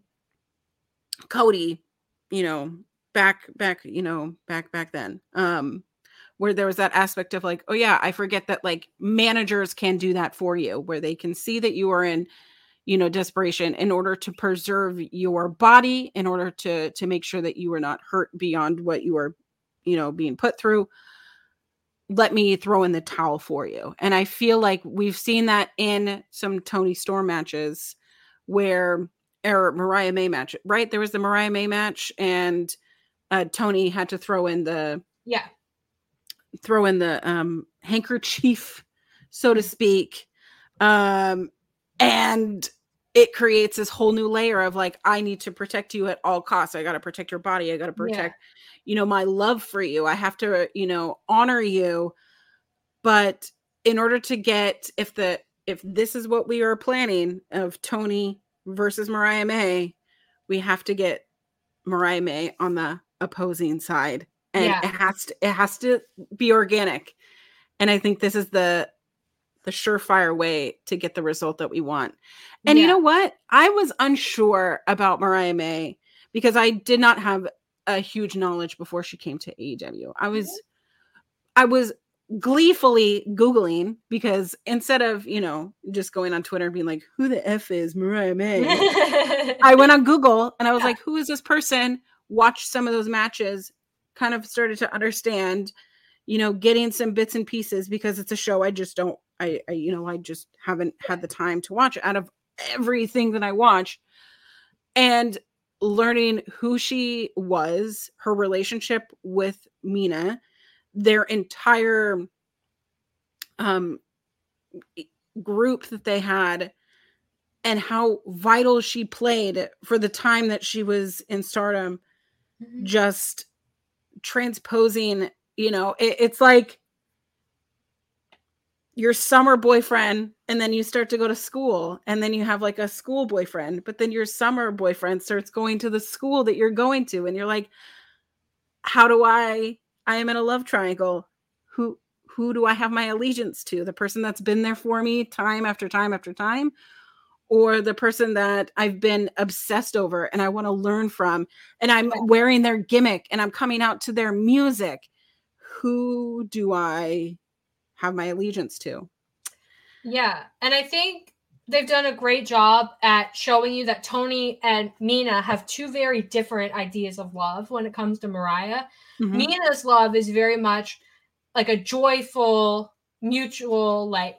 Cody, you know, back, back, you know, back, back then, um, where there was that aspect of like, oh yeah, I forget that like managers can do that for you, where they can see that you are in, you know, desperation in order to preserve your body, in order to, to make sure that you are not hurt beyond what you are, you know, being put through. Let me throw in the towel for you. And I feel like we've seen that in some Toni Storm matches where, or Mariah May match, right? There was the Mariah May match and uh, Toni had to throw in the, yeah, throw in the um, handkerchief, so to speak. Um, and it creates this whole new layer of like, I need to protect you at all costs. I got to protect your body. I got to protect, yeah. you know, my love for you. I have to, you know, honor you. But in order to get, if the, if this is what we are planning of Toni versus Mariah May, we have to get Mariah May on the opposing side. And yeah. it has to, it has to be organic. And I think this is the, the surefire way to get the result that we want. And yeah. you know what? I was unsure about Mariah May because I did not have a huge knowledge before she came to A E W. I was, mm-hmm. I was gleefully Googling because instead of, you know, just going on Twitter and being like, who the F is Mariah May? I went on Google and I was yeah. like, who is this person? Watched some of those matches, kind of started to understand, you know, getting some bits and pieces because it's a show I just don't, I, I, you know, I just haven't had the time to watch out of everything that I watch, and learning who she was, her relationship with Mina, their entire um, group that they had, and how vital she played for the time that she was in Stardom, mm-hmm. just transposing, you know, it, it's like your summer boyfriend, and then you start to go to school, and then you have like a school boyfriend, but then your summer boyfriend starts going to the school that you're going to, and you're like, how do I, I am in a love triangle. Who, who do I have my allegiance to? The person that's been there for me time after time after time, or the person that I've been obsessed over and I want to learn from, and I'm Yeah. wearing their gimmick and I'm coming out to their music. Who do I have my allegiance to? Yeah. And I think they've done a great job at showing you that Tony and Mina have two very different ideas of love when it comes to Mariah. Mhm. Mina's love is very much like a joyful, mutual, like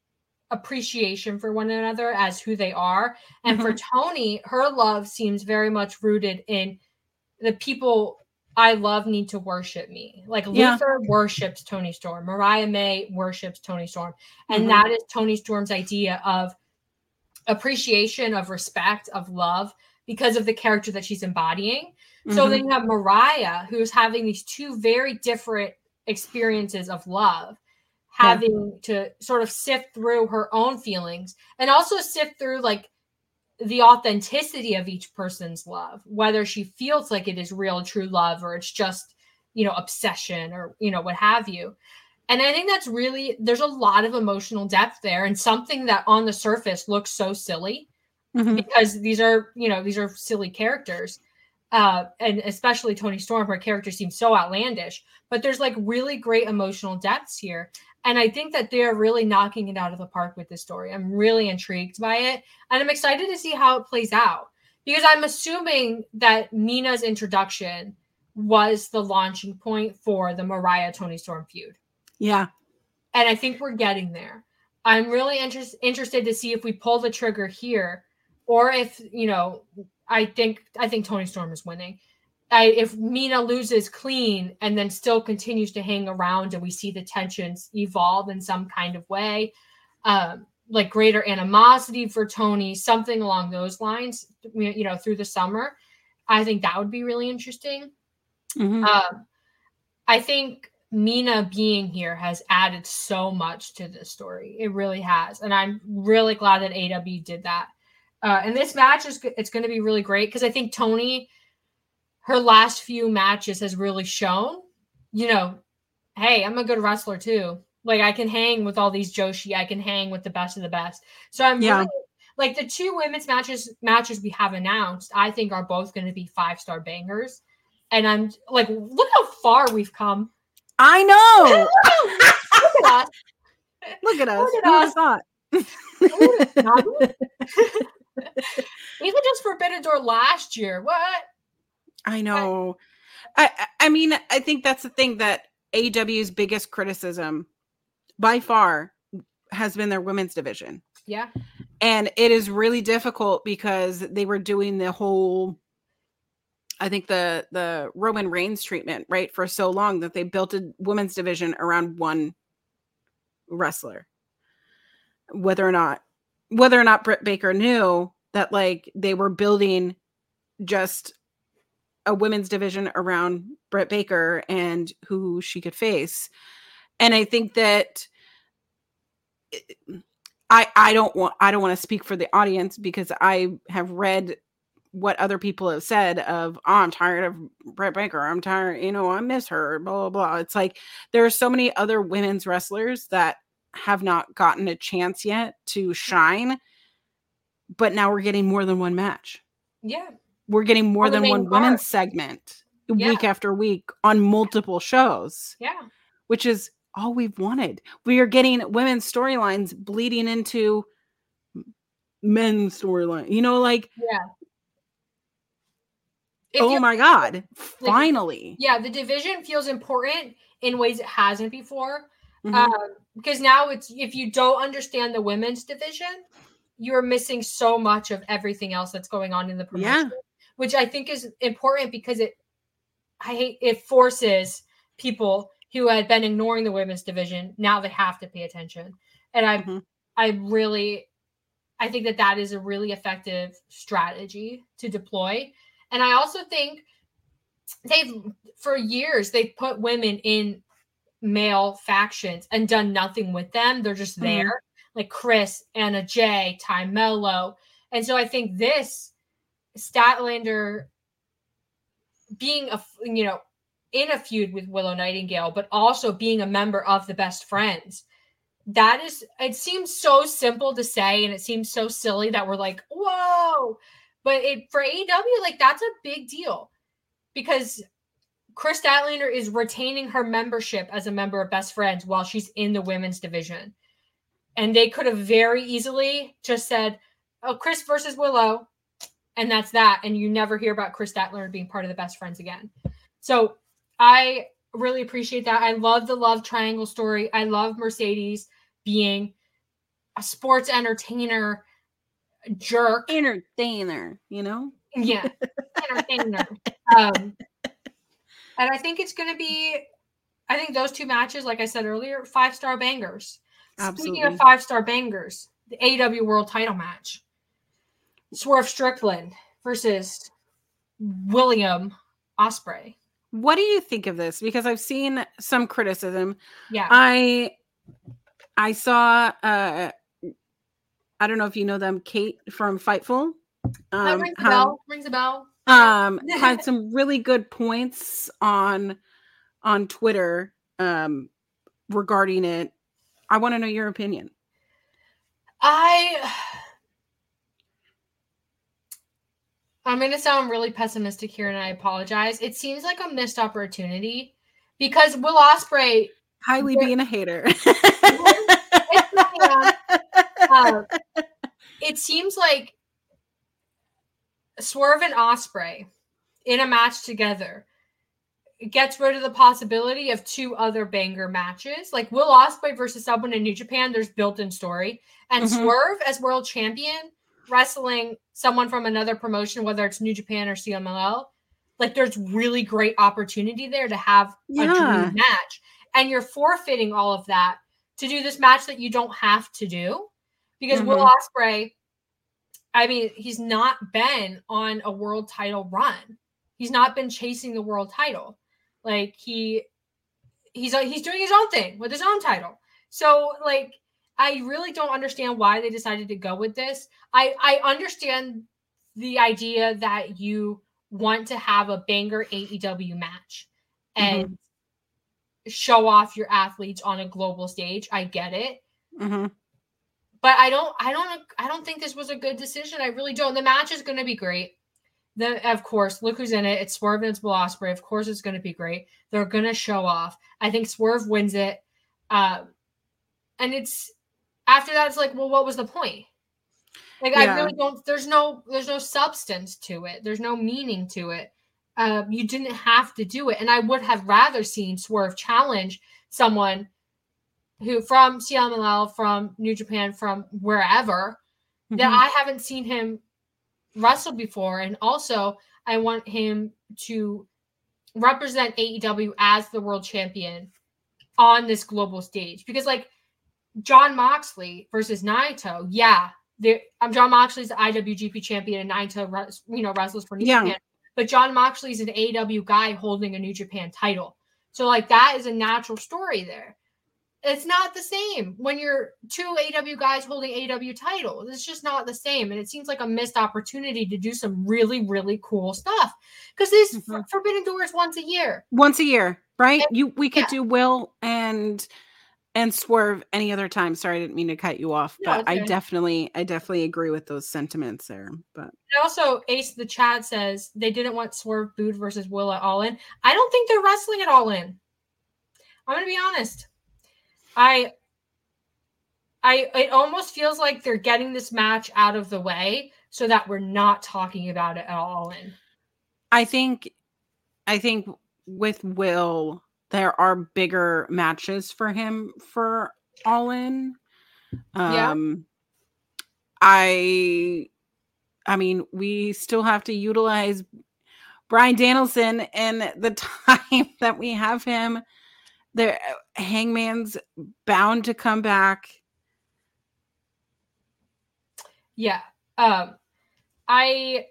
appreciation for one another as who they are. And for Tony, her love seems very much rooted in the people I love need to worship me. Like Yeah. Luther worships Tony Storm. Mariah May worships Tony Storm. And Mhm. that is Tony Storm's idea of appreciation, of respect, of love because of the character that she's embodying. So Mhm. then you have Mariah, who's having these two very different experiences of love, having to sort of sift through her own feelings and also sift through like the authenticity of each person's love, whether she feels like it is real, true love, or it's just, you know, obsession or, you know, what have you. And I think that's really, there's a lot of emotional depth there and something that on the surface looks so silly Mhm. because these are, you know, these are silly characters. Uh, and especially Tony Storm, her character seems so outlandish, but there's like really great emotional depths here. And I think that they're really knocking it out of the park with this story. I'm really intrigued by it. And I'm excited to see how it plays out. Because I'm assuming that Mina's introduction was the launching point for the Mariah Tony Storm feud. Yeah. And I think we're getting there. I'm really inter- interested to see if we pull the trigger here or if, you know, I think I think Tony Storm is winning. I, if Mina loses clean and then still continues to hang around and we see the tensions evolve in some kind of way, um, like greater animosity for Tony, something along those lines, you know, through the summer, I think that would be really interesting. Mhm. Um, I think Mina being here has added so much to this story. It really has. And I'm really glad that A W did that. Uh, and this match is it's going to be really great because I think Tony, her last few matches has really shown, you know, hey, I'm a good wrestler too. Like I can hang with all these Joshi. I can hang with the best of the best. So I'm Yeah. really like the two women's matches matches we have announced, I think are both going to be five-star bangers. And I'm like, look how far we've come. I know. Look at us. Look at us. Look at Who would us. have thought? Who would've thought? Even just Forbidden Door last year. What? I know. I I mean, I think that's the thing that A E W's biggest criticism by far has been their women's division. Yeah. And it is really difficult because they were doing the whole, I think the the Roman Reigns treatment, right, for so long that they built a women's division around one wrestler. Whether or not whether or not Britt Baker knew that like they were building just a women's division around Britt Baker and who she could face. And I think that I I don't want I don't want to speak for the audience because I have read what other people have said of, oh, I'm tired of Britt Baker. I'm tired, you know, I miss her, blah, blah, blah. It's like there are so many other women's wrestlers that have not gotten a chance yet to shine. But now we're getting more than one match. Yeah. We're getting more On the than main one card. women's segment Yeah. week after week on multiple shows, Yeah. which is all we've wanted. We are getting women's storylines bleeding into men's storyline. You know, like, Yeah. It oh feels- my God, finally. Yeah, the division feels important in ways it hasn't before. Mhm. Um, because now it's if you don't understand the women's division, you're missing so much of everything else that's going on in the promotion, Yeah. which I think is important because it I hate it forces people who had been ignoring the women's division, now they have to pay attention. And I Mhm. I really I think that that is a really effective strategy to deploy. And I also think they've for years they've put women in male factions and done nothing with them. They're just there, Mhm. like Chris, Anna Jay, Ty Mello. And so I think this Statlander being a, you know, in a feud with Willow Nightingale, but also being a member of the Best Friends. That is, it seems so simple to say, and it seems so silly that we're like, whoa. But it for A E W, like, that's a big deal because Kris Statlander is retaining her membership as a member of Best Friends while she's in the women's division. And they could have very easily just said, oh, Kris versus Willow, and that's that. And you never hear about Kris Statlander being part of the Best Friends again. So I really appreciate that. I love the love triangle story. I love Mercedes being a sports entertainer jerk. Entertainer, you know? Yeah. Entertainer. um, and I think it's going to be, I think those two matches, like I said earlier, five-star bangers. Absolutely. Speaking of five-star bangers, the A E W World title match. Swerve Strickland versus William Ospreay. What do you think of this? Because I've seen some criticism. Yeah. I I saw uh I don't know if you know them, Kate from Fightful. Um that rings a had, bell. Rings a bell. Um had some really good points on on Twitter um regarding it. I want to know your opinion. I I'm going to sound really pessimistic here, and I apologize. It seems like a missed opportunity because Will Ospreay highly being a hater. uh, it seems like Swerve and Ospreay in a match together gets rid of the possibility of two other banger matches. Like Will Ospreay versus someone in New Japan, there's built-in story. And mm-hmm. Swerve as world champion wrestling someone from another promotion, whether it's New Japan or C M L L, like there's really great opportunity there to have yeah. a dream match. And you're forfeiting all of that to do this match that you don't have to do. Because mm-hmm. Will Ospreay, I mean, he's not been on a world title run. He's not been chasing the world title. Like he, he's he's doing his own thing with his own title. So like, I really don't understand why they decided to go with this. I I understand the idea that you want to have a banger A E W match and mm-hmm. show off your athletes on a global stage. I get it. Mm-hmm. But I don't, I don't, I don't think this was a good decision. I really don't. The match is going to be great. The, of course, look who's in it. It's Swerve and it's Will Ospreay. Of course, it's going to be great. They're going to show off. I think Swerve wins it. Um, and it's after that, it's like, well, what was the point? Like, yeah. I really don't. There's no, there's no substance to it. There's no meaning to it. Uh, you didn't have to do it. And I would have rather seen Swerve challenge someone who from C M L L, from New Japan, from wherever mm-hmm. that I haven't seen him wrestle before. And also I want him to represent A E W as the world champion on this global stage, because like Jon Moxley versus Naito. Yeah. I'm Jon Moxley's the I W G P champion and Naito, you know, wrestles for New yeah. Japan, but Jon Moxley's an A E W guy holding a New Japan title. So like that is a natural story there. It's not the same when you're two A E W guys holding A E W titles. It's just not the same. And it seems like a missed opportunity to do some really, really cool stuff. Because this mm-hmm. Forbidden Door is once a year. Once a year, right? And, you We could yeah. do Will and and Swerve any other time. Sorry, I didn't mean to cut you off. No, but I definitely, I definitely agree with those sentiments there. But and also, Ace the Chat says they didn't want Swerve booed versus Will at All In. I don't think they're wrestling at All In. I'm going to be honest. I, I, it almost feels like they're getting this match out of the way so that we're not talking about it at All In. I think, I think with Will, there are bigger matches for him for All In. Um, yeah. I, I mean, we still have to utilize Bryan Danielson and the time that we have him. The Hangman's bound to come back. Yeah. Um, I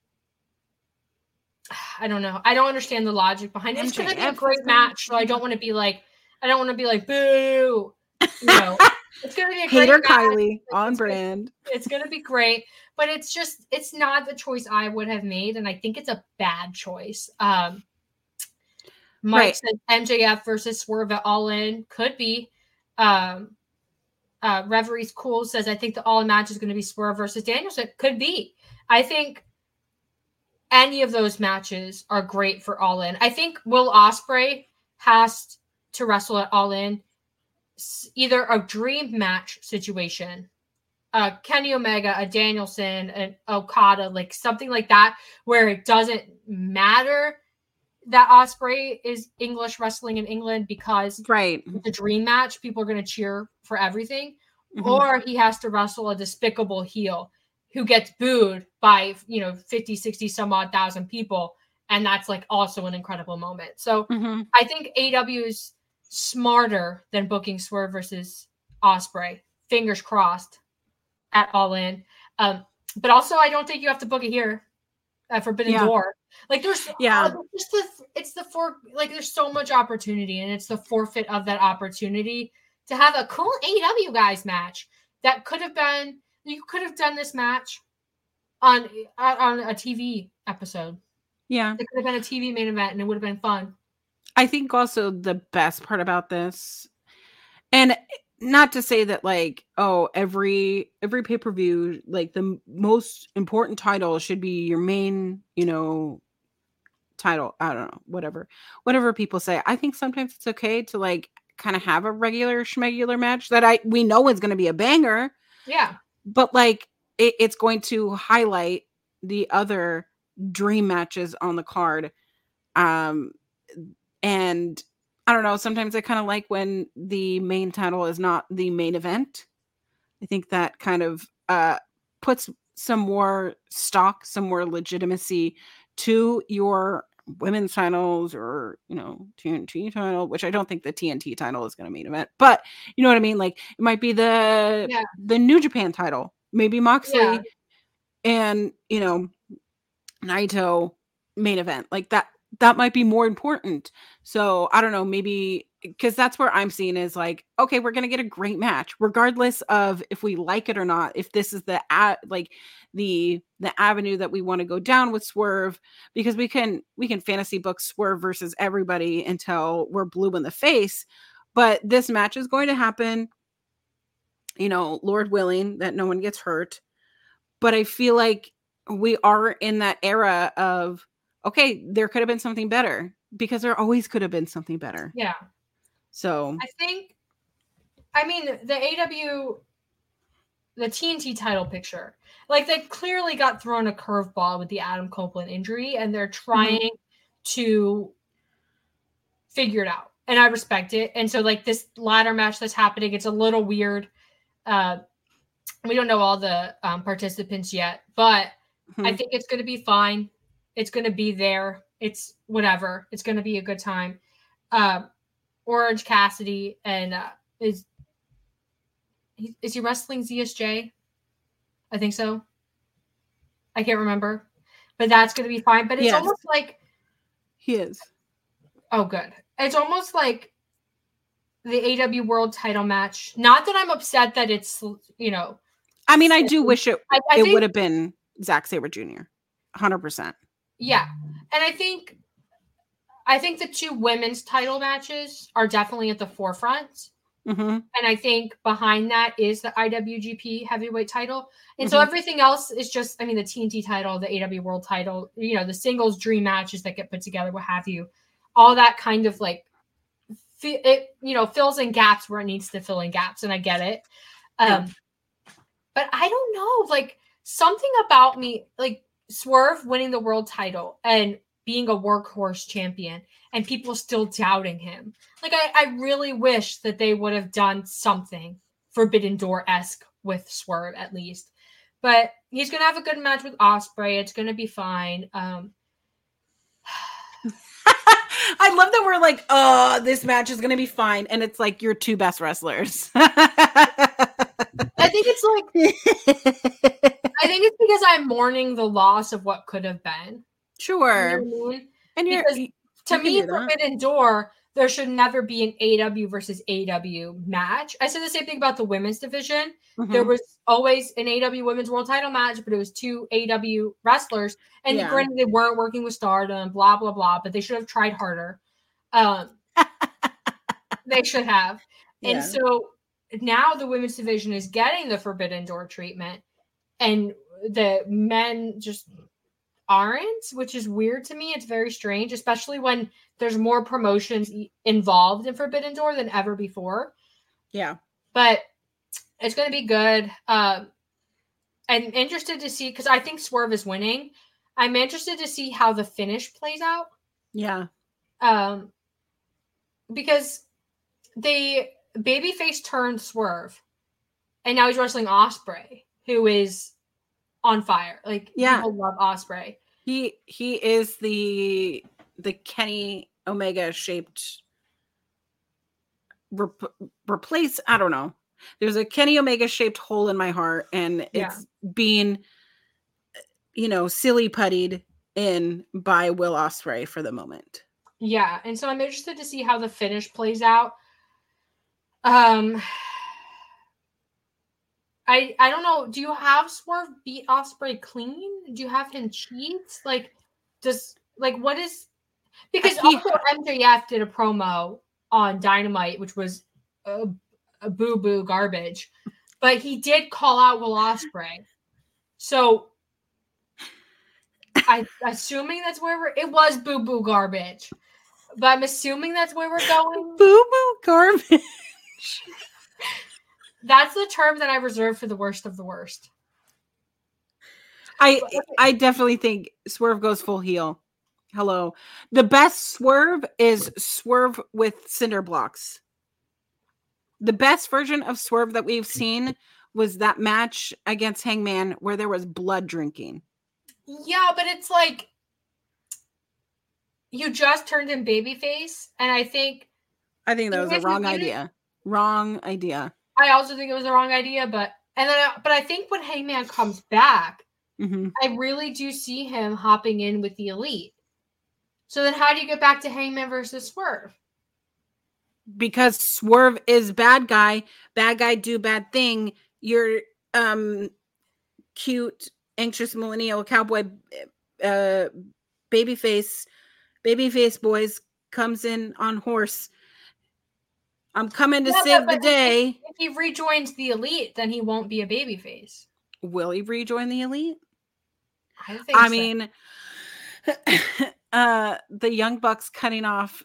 I don't know. I don't understand the logic behind it. It's going to be a great match, so I don't want to be like, I don't want to be like, boo. You know, it's going to be a Hater great Kylie match. on it's brand. Gonna, it's going to be great, but it's just, it's not the choice I would have made, and I think it's a bad choice. Um, Mike Right. said M J F versus Swerve at All In. Could be. Um, uh, Reveries Cool says, I think the All In match is going to be Swerve versus Danielson. Could be. I think any of those matches are great for All In. I think Will Ospreay has to wrestle at All In. Either a dream match situation, uh, Kenny Omega, a Danielson, an Okada, like something like that, where it doesn't matter that Ospreay is English wrestling in England because Right. it's a dream match. People are going to cheer for everything. Mm-hmm. Or he has to wrestle a despicable heel who gets booed by, you know, fifty, sixty, some odd thousand people. And that's like also an incredible moment. So Mm-hmm. I think A E W is smarter than booking Swerve versus Ospreay. Fingers crossed at All In. Um, but also, I don't think you have to book it here at Forbidden Yeah. Door. Like there's, Yeah. uh, it's the, it's the for like there's so much opportunity, and it's the forfeit of that opportunity to have a cool A E W guys match that could have been. You could have done this match on on a T V episode. Yeah. It could have been a T V main event, and it would have been fun. I think also the best part about this, and not to say that like, oh, every every pay-per-view, like the m- most important title should be your main, you know, title. I don't know, whatever. Whatever people say. I think sometimes it's okay to like kind of have a regular schmegular match that I we know is going to be a banger, Yeah. but like it, it's going to highlight the other dream matches on the card. Um And I don't know, sometimes I kind of like when the main title is not the main event. I think that kind of uh, puts some more stock, some more legitimacy to your women's titles or, you know, T N T title, which I don't think the T N T title is going to main event. But you know what I mean? Like it might be the Yeah. the New Japan title, maybe Moxley Yeah. and, you know, Naito main event. Like that. That might be more important. So I don't know, maybe because that's where I'm seeing is like, okay, we're gonna get a great match, regardless of if we like it or not. If this is the uh, like the the avenue that we want to go down with Swerve, because we can we can fantasy book Swerve versus everybody until we're blue in the face. But this match is going to happen. You know, Lord willing, that no one gets hurt. But I feel like we are in that era of, okay, there could have been something better, because there always could have been something better. Yeah. So I think, I mean, the A E W, the T N T title picture, like they clearly got thrown a curveball with the Adam Copeland injury, and they're trying mm-hmm. to figure it out. And I respect it. And so, like, this ladder match that's happening, it's a little weird. Uh, we don't know all the um, participants yet, but mm-hmm. I think it's going to be fine. It's going to be there. It's whatever. It's going to be a good time. Uh, Orange Cassidy and uh, is is he wrestling Z S J? I think so. I can't remember, but that's going to be fine. But it's yes. almost like he is. Oh, good. It's almost like the A E W World Title match. Not that I'm upset that it's, you know. I mean, I do wish it I, I it think, would have been Zack Sabre Junior one hundred percent. Yeah, and I think. I think the two women's title matches are definitely at the forefront. Mm-hmm. And I think behind that is the I W G P heavyweight title. And mm-hmm. so everything else is just, I mean, the T N T title, the A E W world title, you know, the singles dream matches that get put together, what have you. All that kind of like, it, you know, fills in gaps where it needs to fill in gaps. And I get it. Um, yeah. But I don't know, like something about me, like Swerve winning the world title and being a workhorse champion and people still doubting him. Like, I, I really wish that they would have done something Forbidden Door-esque with Swerve at least. But he's going to have a good match with Ospreay. It's going to be fine. Um, I love that we're like, oh, this match is going to be fine. And it's like your two best wrestlers. I think it's like, I think it's because I'm mourning the loss of what could have been. Sure. You know what I mean? And you're, because you, to me, Forbidden Door, there should never be an A E W versus A E W match. I said the same thing about the women's division. Mm-hmm. There was always an A E W women's world title match, but it was two A E W wrestlers. And yeah. granted, they weren't working with Stardom, blah, blah, blah, but they should have tried harder. Um, they should have. Yeah. And so now the women's division is getting the Forbidden Door treatment, and the men just aren't, which is weird to me. It's very strange, especially when there's more promotions involved in Forbidden Door than ever before. Yeah. But it's going to be good. Um, I'm interested to see, because I think Swerve is winning. I'm interested to see how the finish plays out. Yeah. Um, because the babyface turned Swerve, and now he's wrestling Ospreay, who is on fire. Like, yeah. people love Ospreay. He he is the the Kenny Omega shaped rep- replace. I don't know. There's a Kenny Omega shaped hole in my heart, and Yeah. it's being, you know, silly puttied in by Will Ospreay for the moment. Yeah, and so I'm interested to see how the finish plays out. Um, I I don't know. Do you have Swerve beat Ospreay clean? Do you have him cheat? Like, does like what is? Because He- also M J F did a promo on Dynamite, which was a, a boo boo garbage, but he did call out Will Ospreay. So, I assuming that's where we're. It was boo boo garbage, but I'm assuming that's where we're going. Boo boo garbage. That's the term that I reserve for the worst of the worst. I I definitely think Swerve goes full heel. Hello. The best Swerve is Swerve with cinder blocks. The best version of Swerve that we've seen was that match against Hangman where there was blood drinking. Yeah, but it's like you just turned him babyface, and I think I think that was a Even if you wrong didn't- idea. Wrong idea. I also think it was the wrong idea. But and then, I, but I think when Hangman comes back, Mm-hmm. I really do see him hopping in with the Elite. So then, how do you get back to Hangman versus Swerve? Because Swerve is bad guy, bad guy do bad thing. You're um cute, anxious millennial cowboy uh babyface, babyface boys comes in on horse. I'm coming to Yeah, save but- the day. If, if he rejoins the Elite, then he won't be a babyface. Will he rejoin the Elite? I think. I so. mean, uh, the Young Bucks cutting off.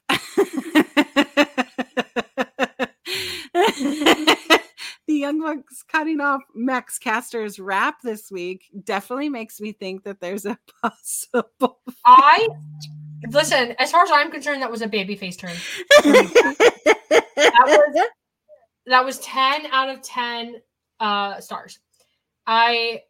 The Young Bucks cutting off Max Caster's rap this week definitely makes me think that there's a possible. I listen. As far as I'm concerned, that was a babyface turn. That was that was ten out of ten uh, stars. I.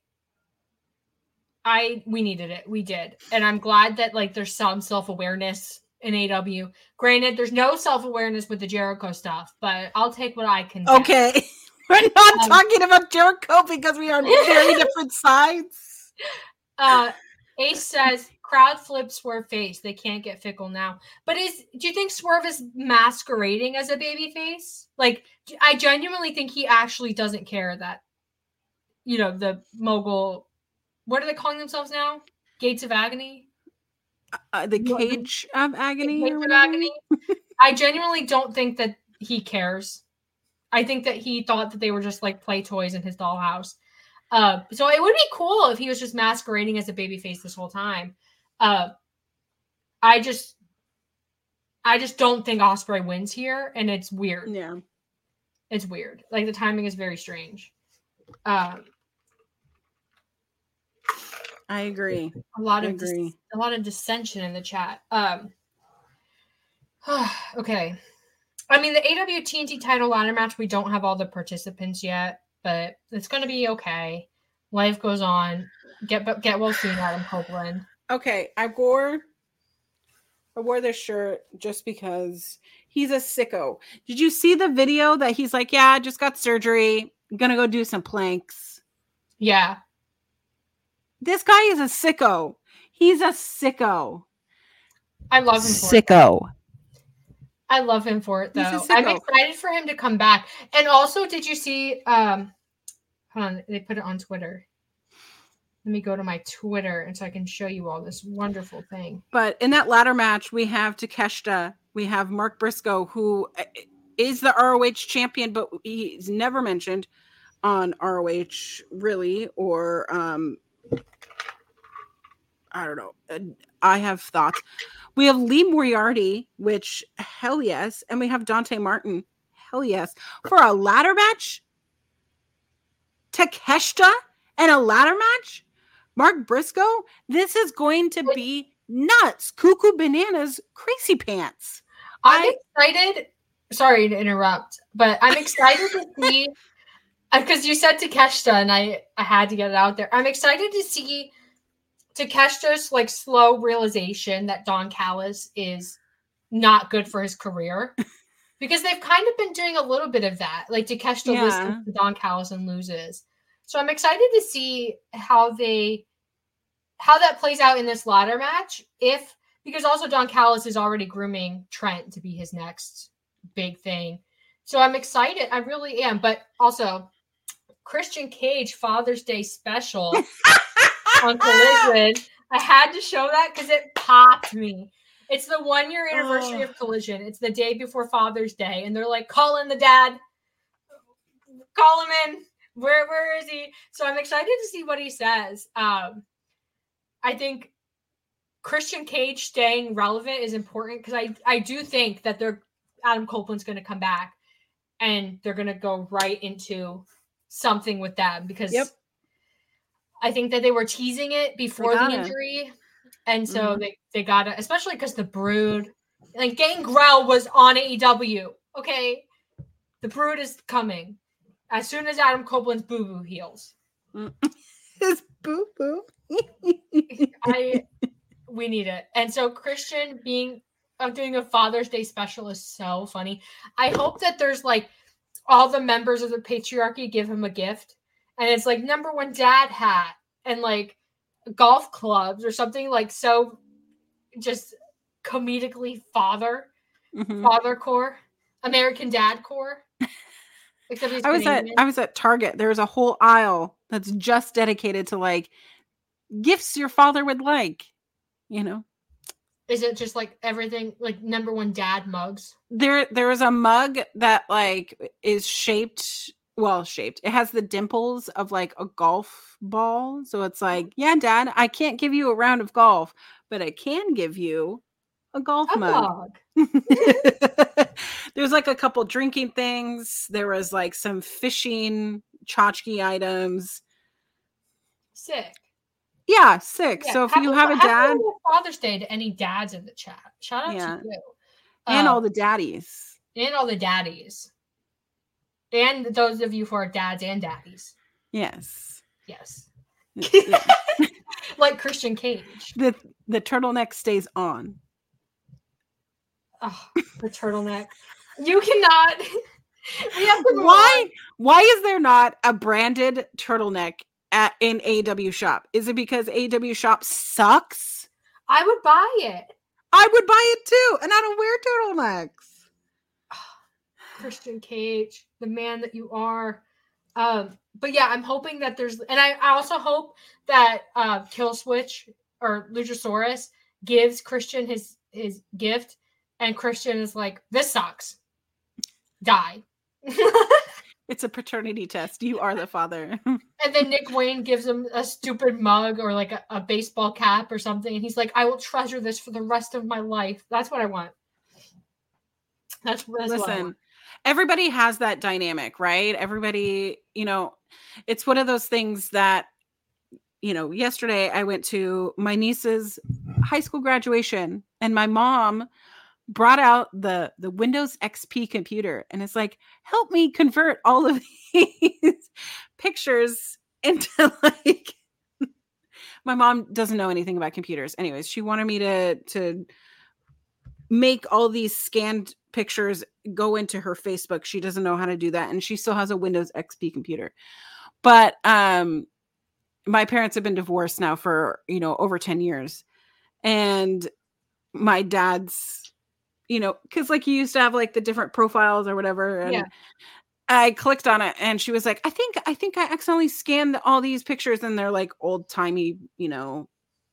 I we needed it. We did. And I'm glad that like there's some self-awareness in A E W. Granted, there's no self-awareness with the Jericho stuff, but I'll take what I can get. Okay. We're not Um, talking about Jericho because we are on very different sides. Uh Ace says crowd flips Swerve face. They can't get fickle now. But is do you think Swerve is masquerading as a baby face? Like I genuinely think he actually doesn't care that you know the mogul. What are they calling themselves now? Gates of Agony? Uh, the What- Cage of Agony. Gates or of whatever? Agony? I genuinely don't think that he cares. I think that he thought that they were just like play toys in his dollhouse. Uh, so it would be cool if he was just masquerading as a babyface this whole time. Uh, I just, I just don't think Ospreay wins here, and it's weird. Yeah. It's weird. Like the timing is very strange. Um, I agree. a lot I of dis- agree. a lot of dissension in the chat. Um, okay. I mean, the A W T N T title ladder match, we don't have all the participants yet, but it's going to be okay. Life goes on. Get get well soon, Adam Copeland. Okay, I wore I wore this shirt just because he's a sicko. Did you see the video that he's like, yeah, I just got surgery, gonna go do some planks? Yeah. This guy is a sicko. He's a sicko. I love him for it. Sicko. I love him for it, He's a though. I'm sicko. excited for him to come back. And also, did you see? Um, hold on, they put it on Twitter. Let me go to my Twitter and so I can show you all this wonderful thing. But in that ladder match, we have Takeshita we have Mark Briscoe, who is the R O H champion, but he's never mentioned on R O H really, or um, I don't know. I have thoughts. We have Lee Moriarty, which hell yes, and we have Dante Martin, hell yes, for a ladder match. Takeshita and a ladder match. Mark Briscoe. This is going to be nuts, cuckoo bananas, crazy pants. I'm I, excited. Sorry to interrupt, but I'm excited to see because you said Takeshita, and I I had to get it out there. I'm excited to see Takeshita's like slow realization that Don Callis is not good for his career, because they've kind of been doing a little bit of that. Like Takeshita Yeah. listens to Don Callis and loses. So I'm excited to see how they how that plays out in this ladder match. If because also Don Callis is already grooming Trent to be his next big thing. So I'm excited. I really am. But also Christian Cage Father's Day special on Collision. I had to show that because it popped me. It's the one year anniversary Oh. of Collision. It's the day before Father's Day. And they're like, call in the dad. Call him in. Where where is he? So I'm excited to see what he says. Um, I think Christian Cage staying relevant is important because I, I do think that they're Adam Copeland's going to come back and they're going to go right into something with them because Yep. I think that they were teasing it before the gotta. injury. And so Mhm. they, they got to, especially because the Brood, like Gangrel was on A E W. Okay. The Brood is coming as soon as Adam Copeland's boo-boo heals. His boo boo. I we need it. And so Christian being uh, doing a Father's Day special is so funny. I hope that there's like all the members of the patriarchy give him a gift, and it's like number one dad hat and like golf clubs or something like so just comedically father Mhm. father core American Dad core. Except he's I was at Canadian. I was at Target. There was a whole aisle that's just dedicated to like gifts your father would like. You know, Is it just like everything like number one dad mugs? there there was a mug that like is shaped well shaped. It has the dimples of like a golf ball. So it's like, yeah, Dad, I can't give you a round of golf, but I can give you a golf A mug. mug. There's like a couple drinking things. There was like some fishing tchotchke items. Sick. Yeah, sick. Yeah, So if happy- you have a happy dad Father's Day to any dads in the chat. Shout out Yeah. to you. and Uh, all the daddies. and all the daddies. And those of you who are dads and daddies. Yes. Yes. Yeah. Like Christian Cage. The the turtleneck stays on. Oh, the turtleneck. You cannot. We have to move Why on. why is there not a branded turtleneck at in A E W shop? Is it because A E W shop sucks? I would buy it. I would buy it too, and I don't wear turtlenecks. Christian Cage, the man that you are. Um, but yeah, I'm hoping that there's, and I, I also hope that uh, Kill Switch or Luchasaurus gives Christian his his gift, and Christian is like, "This sucks, die." It's a paternity test. You are the father. And then Nick Wayne gives him a stupid mug or like a, a baseball cap or something, and he's like, "I will treasure this for the rest of my life." That's what I want. That's, that's what I Listen, want. everybody has that dynamic, right? Everybody, you know, it's one of those things that, you know, yesterday I went to my niece's high school graduation and my mom brought out the the Windows X P computer and it's like, help me convert all of these pictures into like my mom doesn't know anything about computers. Anyways, she wanted me to to make all these scanned pictures go into her Facebook. She doesn't know how to do that and she still has a Windows X P computer. But um my parents have been divorced now for, you know, over ten years. And my dad's, you know, because like you used to have like the different profiles or whatever. And Yeah. I clicked on it and she was like, I think, I think I accidentally scanned all these pictures and they're like old timey, you know,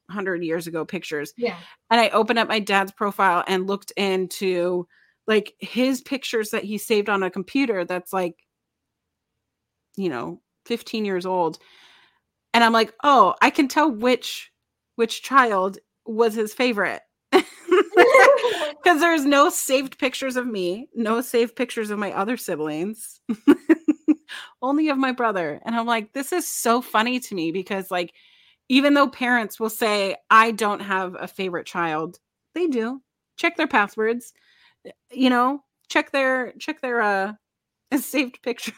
hundred years ago pictures. Yeah. And I opened up my dad's profile and looked into like his pictures that he saved on a computer that's like, you know, fifteen years old. And I'm like, oh, I can tell which which child was his favorite. Because there's no saved pictures of me, no saved pictures of my other siblings, only of my brother. And I'm like, this is so funny to me because, like, even though parents will say, I don't have a favorite child, they do. Check their passwords, you know, check their, check their uh, saved pictures.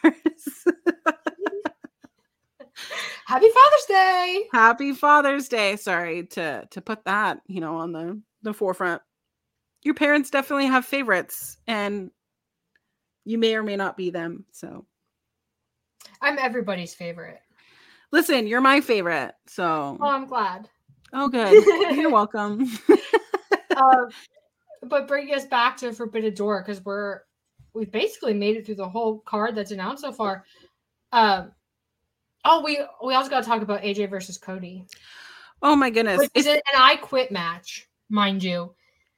Happy Father's Day. Happy Father's Day. Sorry to to put that, you know, on the, the forefront. Your parents definitely have favorites, and you may or may not be them. So I'm everybody's favorite. Listen, you're my favorite. So Oh, I'm glad. Oh, good. You're welcome. uh, but bringing us back to Forbidden Door, because we're we've basically made it through the whole card that's announced so far. Um, oh, we we also got to talk about A J versus Cody. Oh my goodness! Which is an I Quit match, mind you.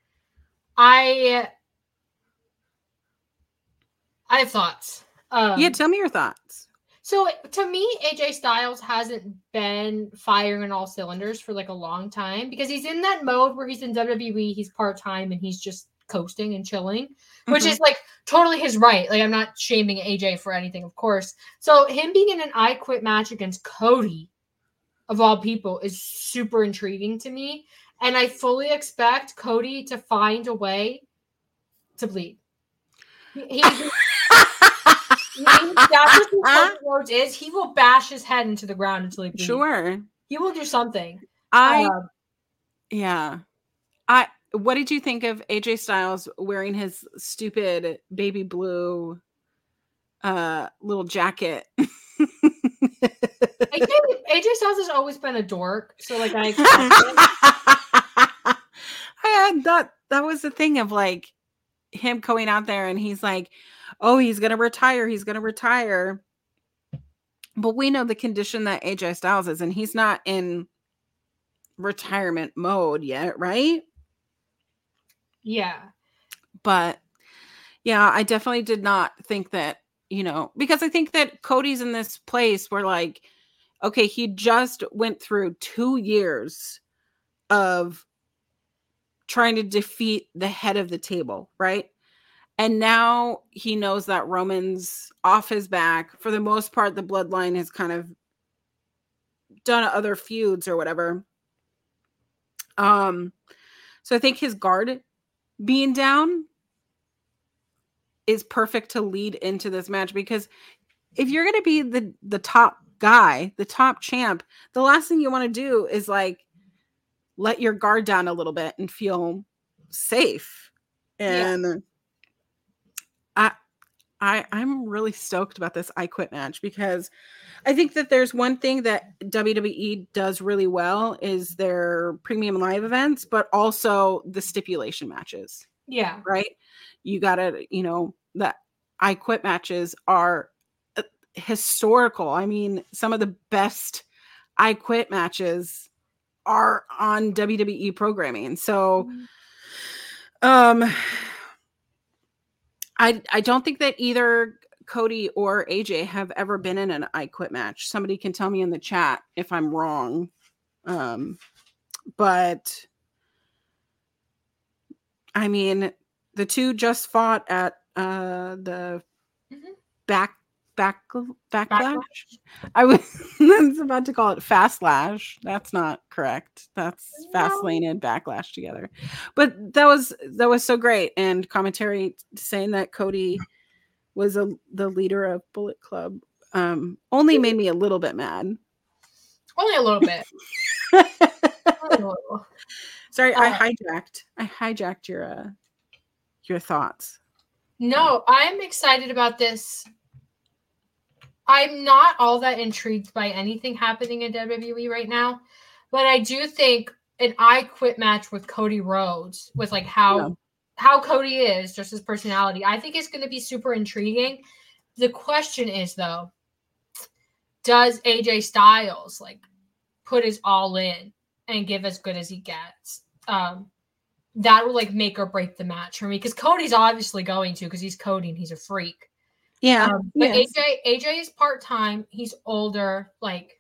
I I have thoughts. Um, yeah, tell me your thoughts. So to me, A J Styles hasn't been firing on all cylinders for like a long time because he's in that mode where he's in W W E, he's part-time and he's just coasting and chilling, which mm-hmm. is like totally his right. Like, I'm not shaming A J for anything, of course. So him being in an I Quit match against Cody, of all people, is super intriguing to me. And I fully expect Cody to find a way to bleed. He, he, he, that's what Cody Rhodes is. He will bash his head into the ground until he bleeds. Sure. He will do something. I, um, yeah. I, what did you think of A J Styles wearing his stupid baby blue uh, little jacket? A J, A J Styles has always been a dork. So, like, I I had that. That was the thing of like him going out there and he's like, oh, he's going to retire. He's going to retire. But we know the condition that A J Styles is, and he's not in retirement mode yet, right? Yeah. But yeah, I definitely did not think that, you know, because I think that Cody's in this place where like, okay, he just went through two years of trying to defeat the head of the table, right? And now he knows that Roman's off his back. For the most part, the bloodline has kind of done other feuds or whatever. Um, so I think his guard being down is perfect to lead into this match, because if you're going to be the, the top guy, the top champ, the last thing you want to do is like let your guard down a little bit and feel safe. And yeah. I, I, I'm really stoked about this I Quit match, because I think that there's one thing that W W E does really well is their premium live events, but also the stipulation matches. Yeah. Right. You gotta, you know, the I Quit matches are historical. I mean, some of the best I Quit matches are on W W E programming. So, um, I I don't think that either Cody or A J have ever been in an I Quit match. Somebody can tell me in the chat if I'm wrong. Um, but I mean, the two just fought at uh, the mm-hmm. back back backlash. backlash. I was, I was about to call it Fastlane. That's not correct. That's no. Fastlane and Backlash together. But that was that was so great. And commentary saying that Cody was a, the leader of Bullet Club um, only made me a little bit mad. Only a little bit. Only a little. Sorry, uh, I hijacked. I hijacked your uh, your thoughts. No, I'm excited about this. I'm not all that intrigued by anything happening in W W E right now, but I do think an I Quit match with Cody Rhodes, with like how yeah. how Cody is, just his personality, I think it's going to be super intriguing. The question is though, does A J Styles like put his all in and give as good as he gets, um, that will like make or break the match for me. Because Cody's obviously going to, because he's Cody and he's a freak. Yeah. Um, but A J, A J is part time. He's older. Like,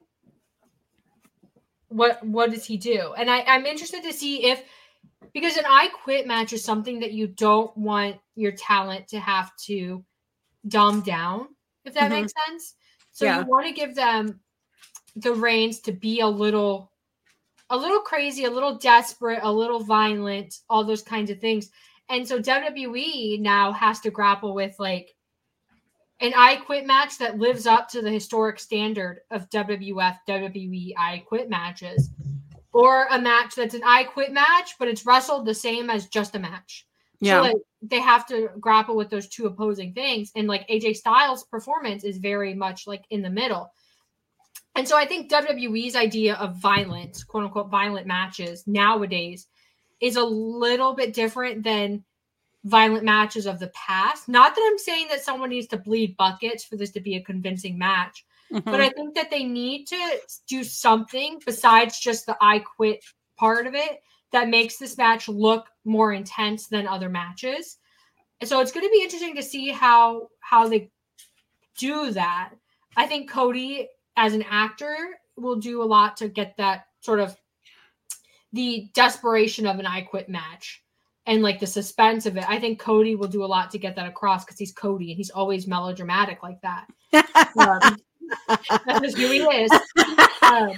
what what does he do? And I, I'm interested to see if, because an I Quit match is something that you don't want your talent to have to dumb down, if that Mhm. makes sense. So Yeah. you want to give them the reins to be a little, a little crazy, a little desperate, a little violent, all those kinds of things. And so W W E now has to grapple with like an I Quit match that lives up to the historic standard of W W F, W W E I Quit matches, or a match that's an I Quit match, but it's wrestled the same as just a match. Yeah. So like, they have to grapple with those two opposing things. And like A J Styles' performance is very much like in the middle. And so I think W W E's idea of violent, quote unquote, violent matches nowadays is a little bit different than violent matches of the past. Not that I'm saying that someone needs to bleed buckets for this to be a convincing match, Mhm. but I think that they need to do something besides just the I Quit part of it that makes this match look more intense than other matches. And so it's going to be interesting to see how how they do that. I think Cody, as an actor, will do a lot to get that sort of the desperation of an I Quit match and like the suspense of it. I think Cody will do a lot to get that across because he's Cody and he's always melodramatic like that. Um, that's just who he is. Um,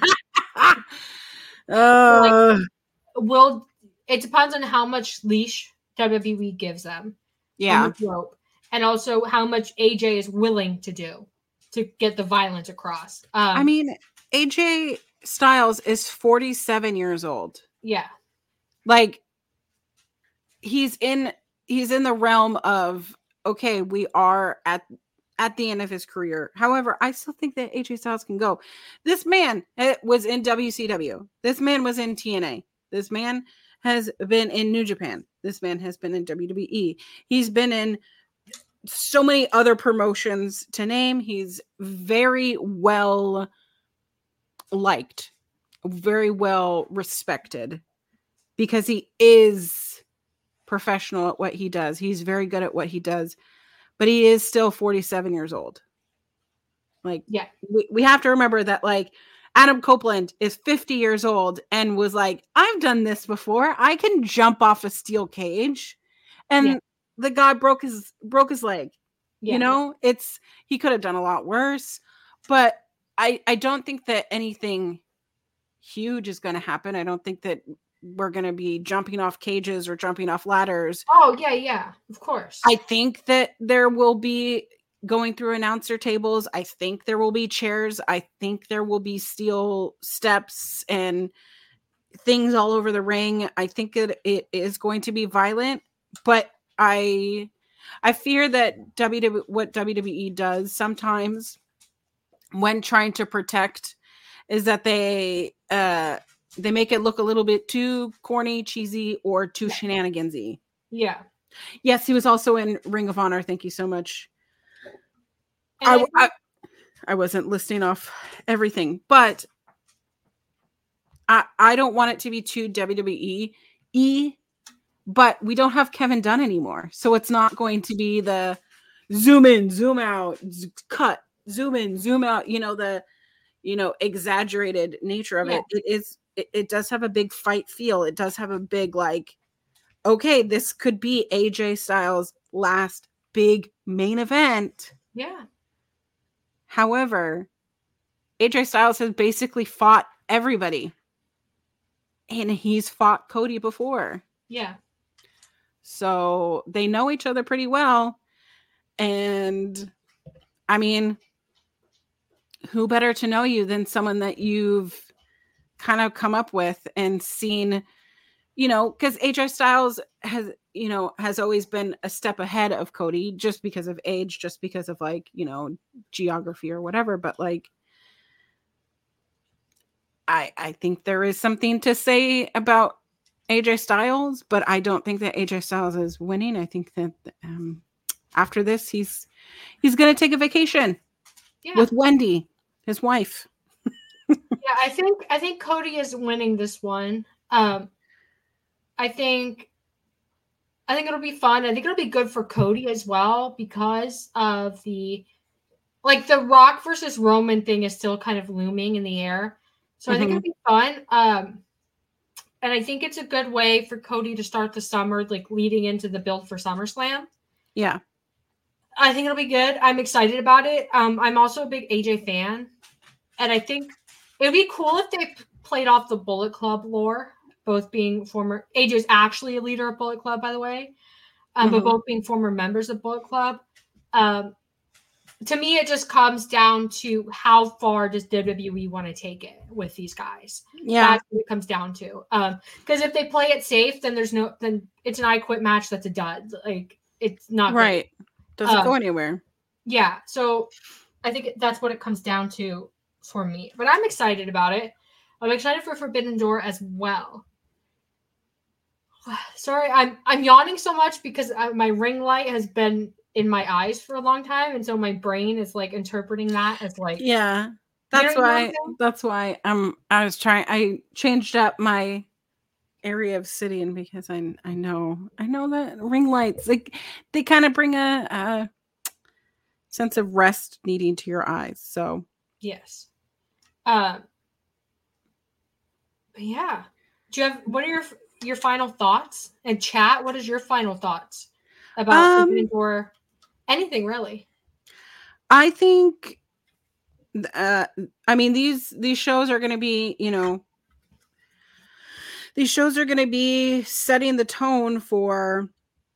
Uh, will it depends on how much leash W W E gives them. How yeah. much rope, and also how much A J is willing to do to get the violence across. Um, I mean, A J Styles is forty-seven years old. yeah, Like, he's in he's in the realm of, okay, we are at at the end of his career. However, I still think that A J Styles can go. This man uh, was in W C W. This man was in T N A. This man has been in New Japan. This man has been in W W E. He's been in so many other promotions to name. He's very well liked, very well respected, because he is professional at what he does. He's very good at what he does, but he is still forty-seven years old. Like, yeah, we, we have to remember that, like, Adam Copeland is fifty years old and was like, I've done this before. I can jump off a steel cage. And Yeah. the guy broke his broke his leg. yeah. You know, it's he could have done a lot worse, but I I don't think that anything huge is going to happen. I don't think that we're going to be jumping off cages or jumping off ladders. Oh yeah, yeah, of course. I think that there will be going through announcer tables. I think there will be chairs. I think there will be steel steps and things all over the ring. I think that it is going to be violent, but I I fear that W W what W W E does sometimes when trying to protect is that they uh they make it look a little bit too corny, cheesy, or too Yeah. shenanigansy. yeah. Yes, he was also in Ring of Honor. Thank you so much. And I, I think- I, I wasn't listing off everything, but I, I don't want it to be too W W E E, but we don't have Kevin Dunn anymore. So it's not going to be the zoom in, zoom out, z- cut, zoom in, zoom out, you know, the, you know, exaggerated nature of Yeah. it. It is, it, it does have a big fight feel. It does have a big, like, okay, this could be A J Styles' last big main event. yeah. However, A J Styles has basically fought everybody. And he's fought Cody before. Yeah. So they know each other pretty well. And I mean, who better to know you than someone that you've kind of come up with and seen, you know, because A J Styles has, you know, has always been a step ahead of Cody just because of age, just because of, like, you know, geography or whatever. But like, I, I think there is something to say about A J Styles, but I don't think that A J Styles is winning. I think that um, after this, he's he's going to take a vacation Yeah. with Wendy, his wife. Yeah, I think I think Cody is winning this one. Um, I think I think it'll be fun. I think it'll be good for Cody as well because of the like the Rock versus Roman thing is still kind of looming in the air. So I think Mhm. it'll be fun. Um, and I think it's a good way for Cody to start the summer, like leading into the build for SummerSlam. Yeah. I think it'll be good. I'm excited about it. Um, I'm also a big A J fan, and I think it would be cool if they p- played off the Bullet Club lore, both being former. A J's actually a leader of Bullet Club, by the way, um, but Mhm. both being former members of Bullet Club. Um, to me, it just comes down to how far does W W E want to take it with these guys. Yeah. That's what it comes down to. Um, because if they play it safe, then there's no, then it's an I Quit match that's a dud. Like it's not great. Right. Doesn't Um, go anywhere. Yeah, so I think that's what it comes down to for me. But I'm excited about it. I'm excited for Forbidden Door as well. Sorry, I'm I'm yawning so much because I, my ring light has been in my eyes for a long time, and so my brain is like interpreting that as like Yeah. You That's know what I'm why saying? that's why I'm I was trying I changed up my area of sitting because I I know I know that ring lights like they kind of bring a, a sense of rest needing to your eyes. So Yes. Um. But yeah. Do you have what are your your final thoughts? And chat, what is your final thoughts about Um, Forbidden Door? Anything really? I think uh I mean these these shows are going to be, you know, these shows are going to be setting the tone for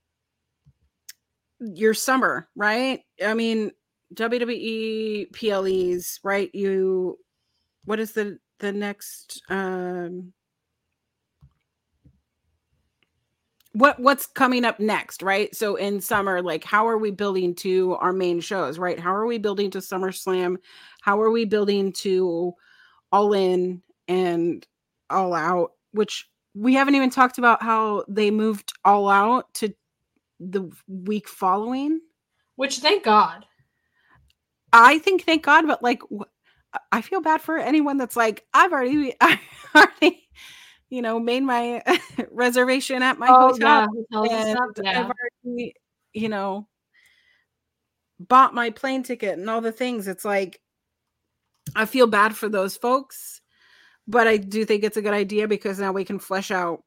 your summer, right? I mean, W W E P L Es, right? You what is the the next um what what's coming up next, right? So in summer, like how are we building to our main shows, right? How are we building to SummerSlam? How are we building to All In and All Out, which we haven't even talked about how they moved All Out to the week following. Which thank God. I think thank God, but like I feel bad for anyone that's like I've already I already you know made my reservation at my Oh hotel yeah, hotels and and stuff. Yeah. I've already you know bought my plane ticket and all the things. It's like I feel bad for those folks, but I do think it's a good idea because now we can flesh out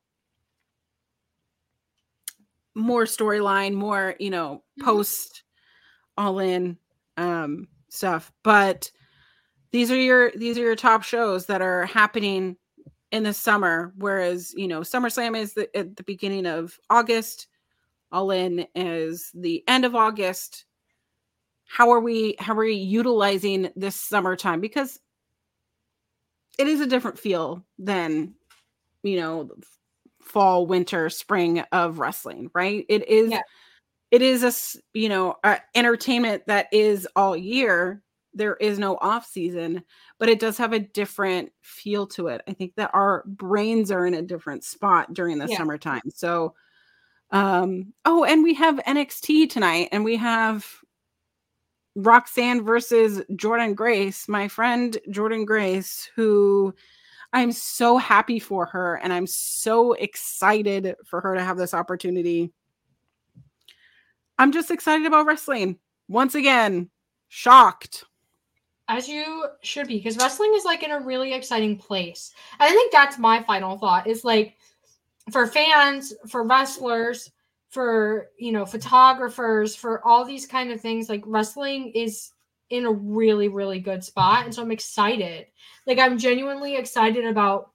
more storyline, more, you know, Mhm. post All In um stuff. But these are your these are your top shows that are happening in the summer, whereas, you know, SummerSlam is the, at the beginning of August, All In is the end of August. How are we how are we utilizing this summertime? Because it is a different feel than, you know, fall, winter, spring of wrestling, right? It is Yeah. it is a, you know, uh, entertainment that is all year. There is no off season, but it does have a different feel to it. I think that our brains are in a different spot during the Yeah. summertime. So, um, oh, and we have N X T tonight, and we have Roxanne versus Jordan Grace, my friend Jordan Grace, who I'm so happy for her, and I'm so excited for her to have this opportunity. I'm just excited about wrestling. Once again, shocked. As you should be, because wrestling is like in a really exciting place. And I think that's my final thought is like for fans, for wrestlers, for you know, photographers, for all these kind of things, like wrestling is in a really, really good spot. And so I'm excited. Like I'm genuinely excited about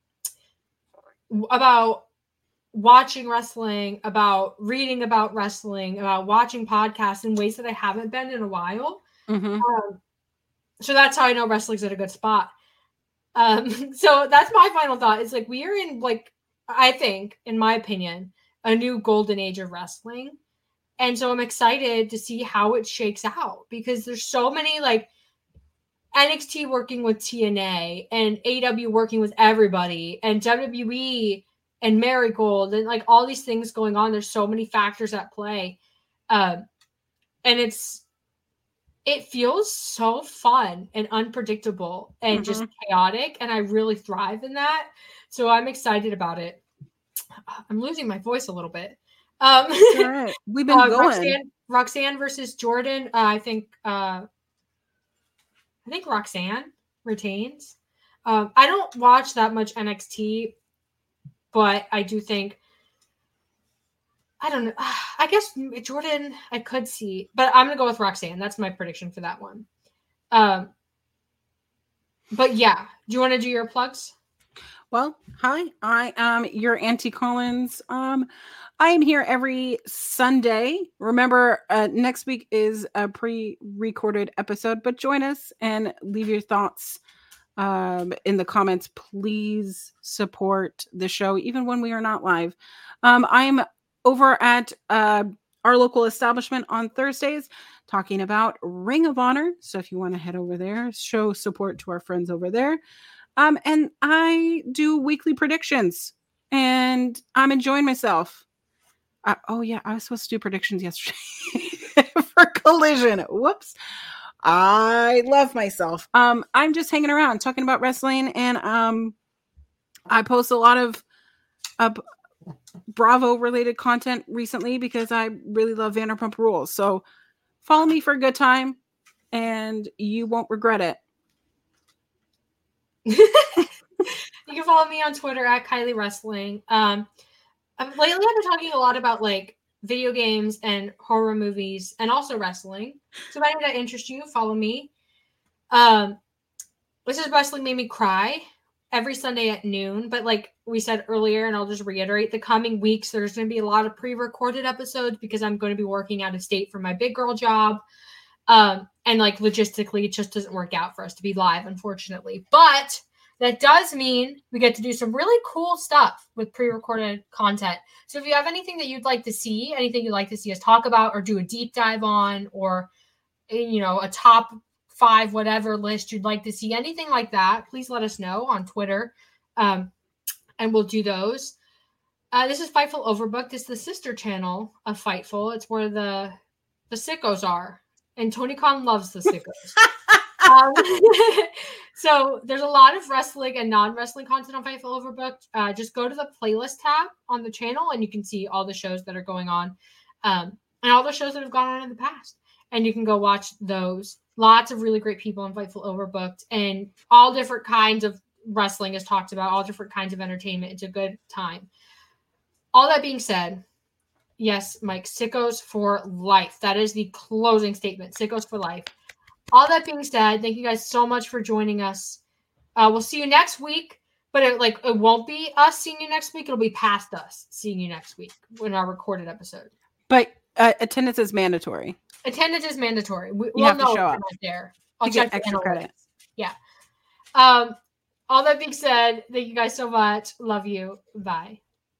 about watching wrestling, about reading about wrestling, about watching podcasts in ways that I haven't been in a while. Mm-hmm. Um, so that's how I know wrestling's at a good spot. Um, so that's my final thought. It's like we are in like I think, in my opinion, a new golden age of wrestling. And so I'm excited to see how it shakes out because there's so many like N X T working with T N A and A E W working with everybody and W W E and Marigold and like all these things going on. There's so many factors at play. Um, and it's it feels so fun and unpredictable and mm-hmm. just chaotic. And I really thrive in that. So I'm excited about it. I'm losing my voice a little bit. Um, All right. We've been uh, going. Roxanne, Roxanne versus Jordan. Uh, I think, uh, I think Roxanne retains. Um, I don't watch that much N X T, but I do think, I don't know. I guess Jordan, I could see, but I'm going to go with Roxanne. That's my prediction for that one. Um, but yeah, do you want to do your plugs? Well, hi, I am your Auntie Collins. Um, I am here every Sunday. Remember, uh, next week is a pre-recorded episode, but join us and leave your thoughts um, in the comments. Please support the show, even when we are not live. Um, I'm over at uh, our local establishment on Thursdays talking about Ring of Honor. So if you want to head over there, show support to our friends over there. Um, and I do weekly predictions and I'm enjoying myself. Uh, oh yeah, I was supposed to do predictions yesterday for Collision. Whoops. I love myself. Um, I'm just hanging around talking about wrestling, and um, I post a lot of uh, Bravo related content recently because I really love Vanderpump Rules. So follow me for a good time and you won't regret it. You can follow me on Twitter at Kylie Wrestling. Um, lately I've been talking a lot about like video games and horror movies and also wrestling. So if any of that interests you, follow me. Um, this is Wrestling Made Me Cry every Sunday at noon. But like we said earlier, and I'll just reiterate, the coming weeks, there's going to be a lot of pre-recorded episodes because I'm going to be working out of state for my big girl job. Um, and like logistically, it just doesn't work out for us to be live, unfortunately. But that does mean we get to do some really cool stuff with pre-recorded content. So if you have anything that you'd like to see, anything you'd like to see us talk about or do a deep dive on, or, you know, a top five, whatever list you'd like to see, anything like that, please let us know on Twitter. Um, and we'll do those. Uh, this is Fightful Overbooked. It's the sister channel of Fightful. It's where the, the sickos are. And Tony Khan loves the sickos. um, so there's a lot of wrestling and non-wrestling content on Fightful Overbooked. Uh, just go to the playlist tab on the channel and you can see all the shows that are going on um, and all the shows that have gone on in the past. And you can go watch those. Lots of really great people on Fightful Overbooked, and all different kinds of wrestling is talked about, all different kinds of entertainment. It's a good time. All that being said, yes, Mike, sickos for life. That is the closing statement. Sickos for life. All that being said, thank you guys so much for joining us. Uh, we'll see you next week, but it, like it won't be us seeing you next week. It'll be past us seeing you next week in our recorded episode. But uh, attendance is mandatory. Attendance is mandatory. We, you we'll have to know show up there. I'll to check get extra credit. Yeah. Um. All that being said, thank you guys so much. Love you. Bye.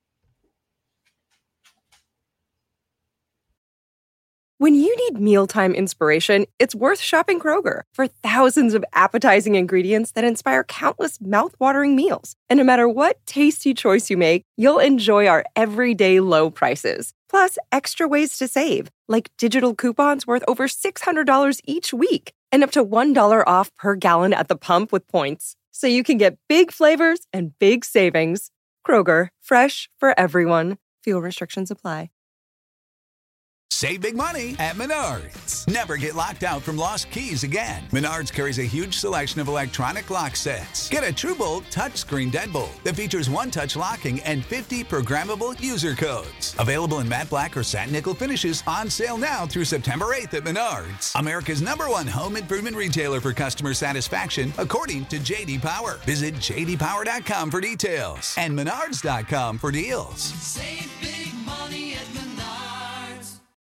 When you need mealtime inspiration, it's worth shopping Kroger for thousands of appetizing ingredients that inspire countless mouthwatering meals. And no matter what tasty choice you make, you'll enjoy our everyday low prices. Plus, extra ways to save, like digital coupons worth over six hundred dollars each week and up to one dollar off per gallon at the pump with points. So you can get big flavors and big savings. Kroger, fresh for everyone. Fuel restrictions apply. Save big money at Menards. Never get locked out from lost keys again. Menards carries a huge selection of electronic lock sets. Get a TrueBolt touchscreen deadbolt that features one-touch locking and fifty programmable user codes. Available in matte black or satin nickel finishes, on sale now through September eighth at Menards. America's number one home improvement retailer for customer satisfaction, according to J D Power. Visit J D Power dot com for details and Menards dot com for deals. Save big.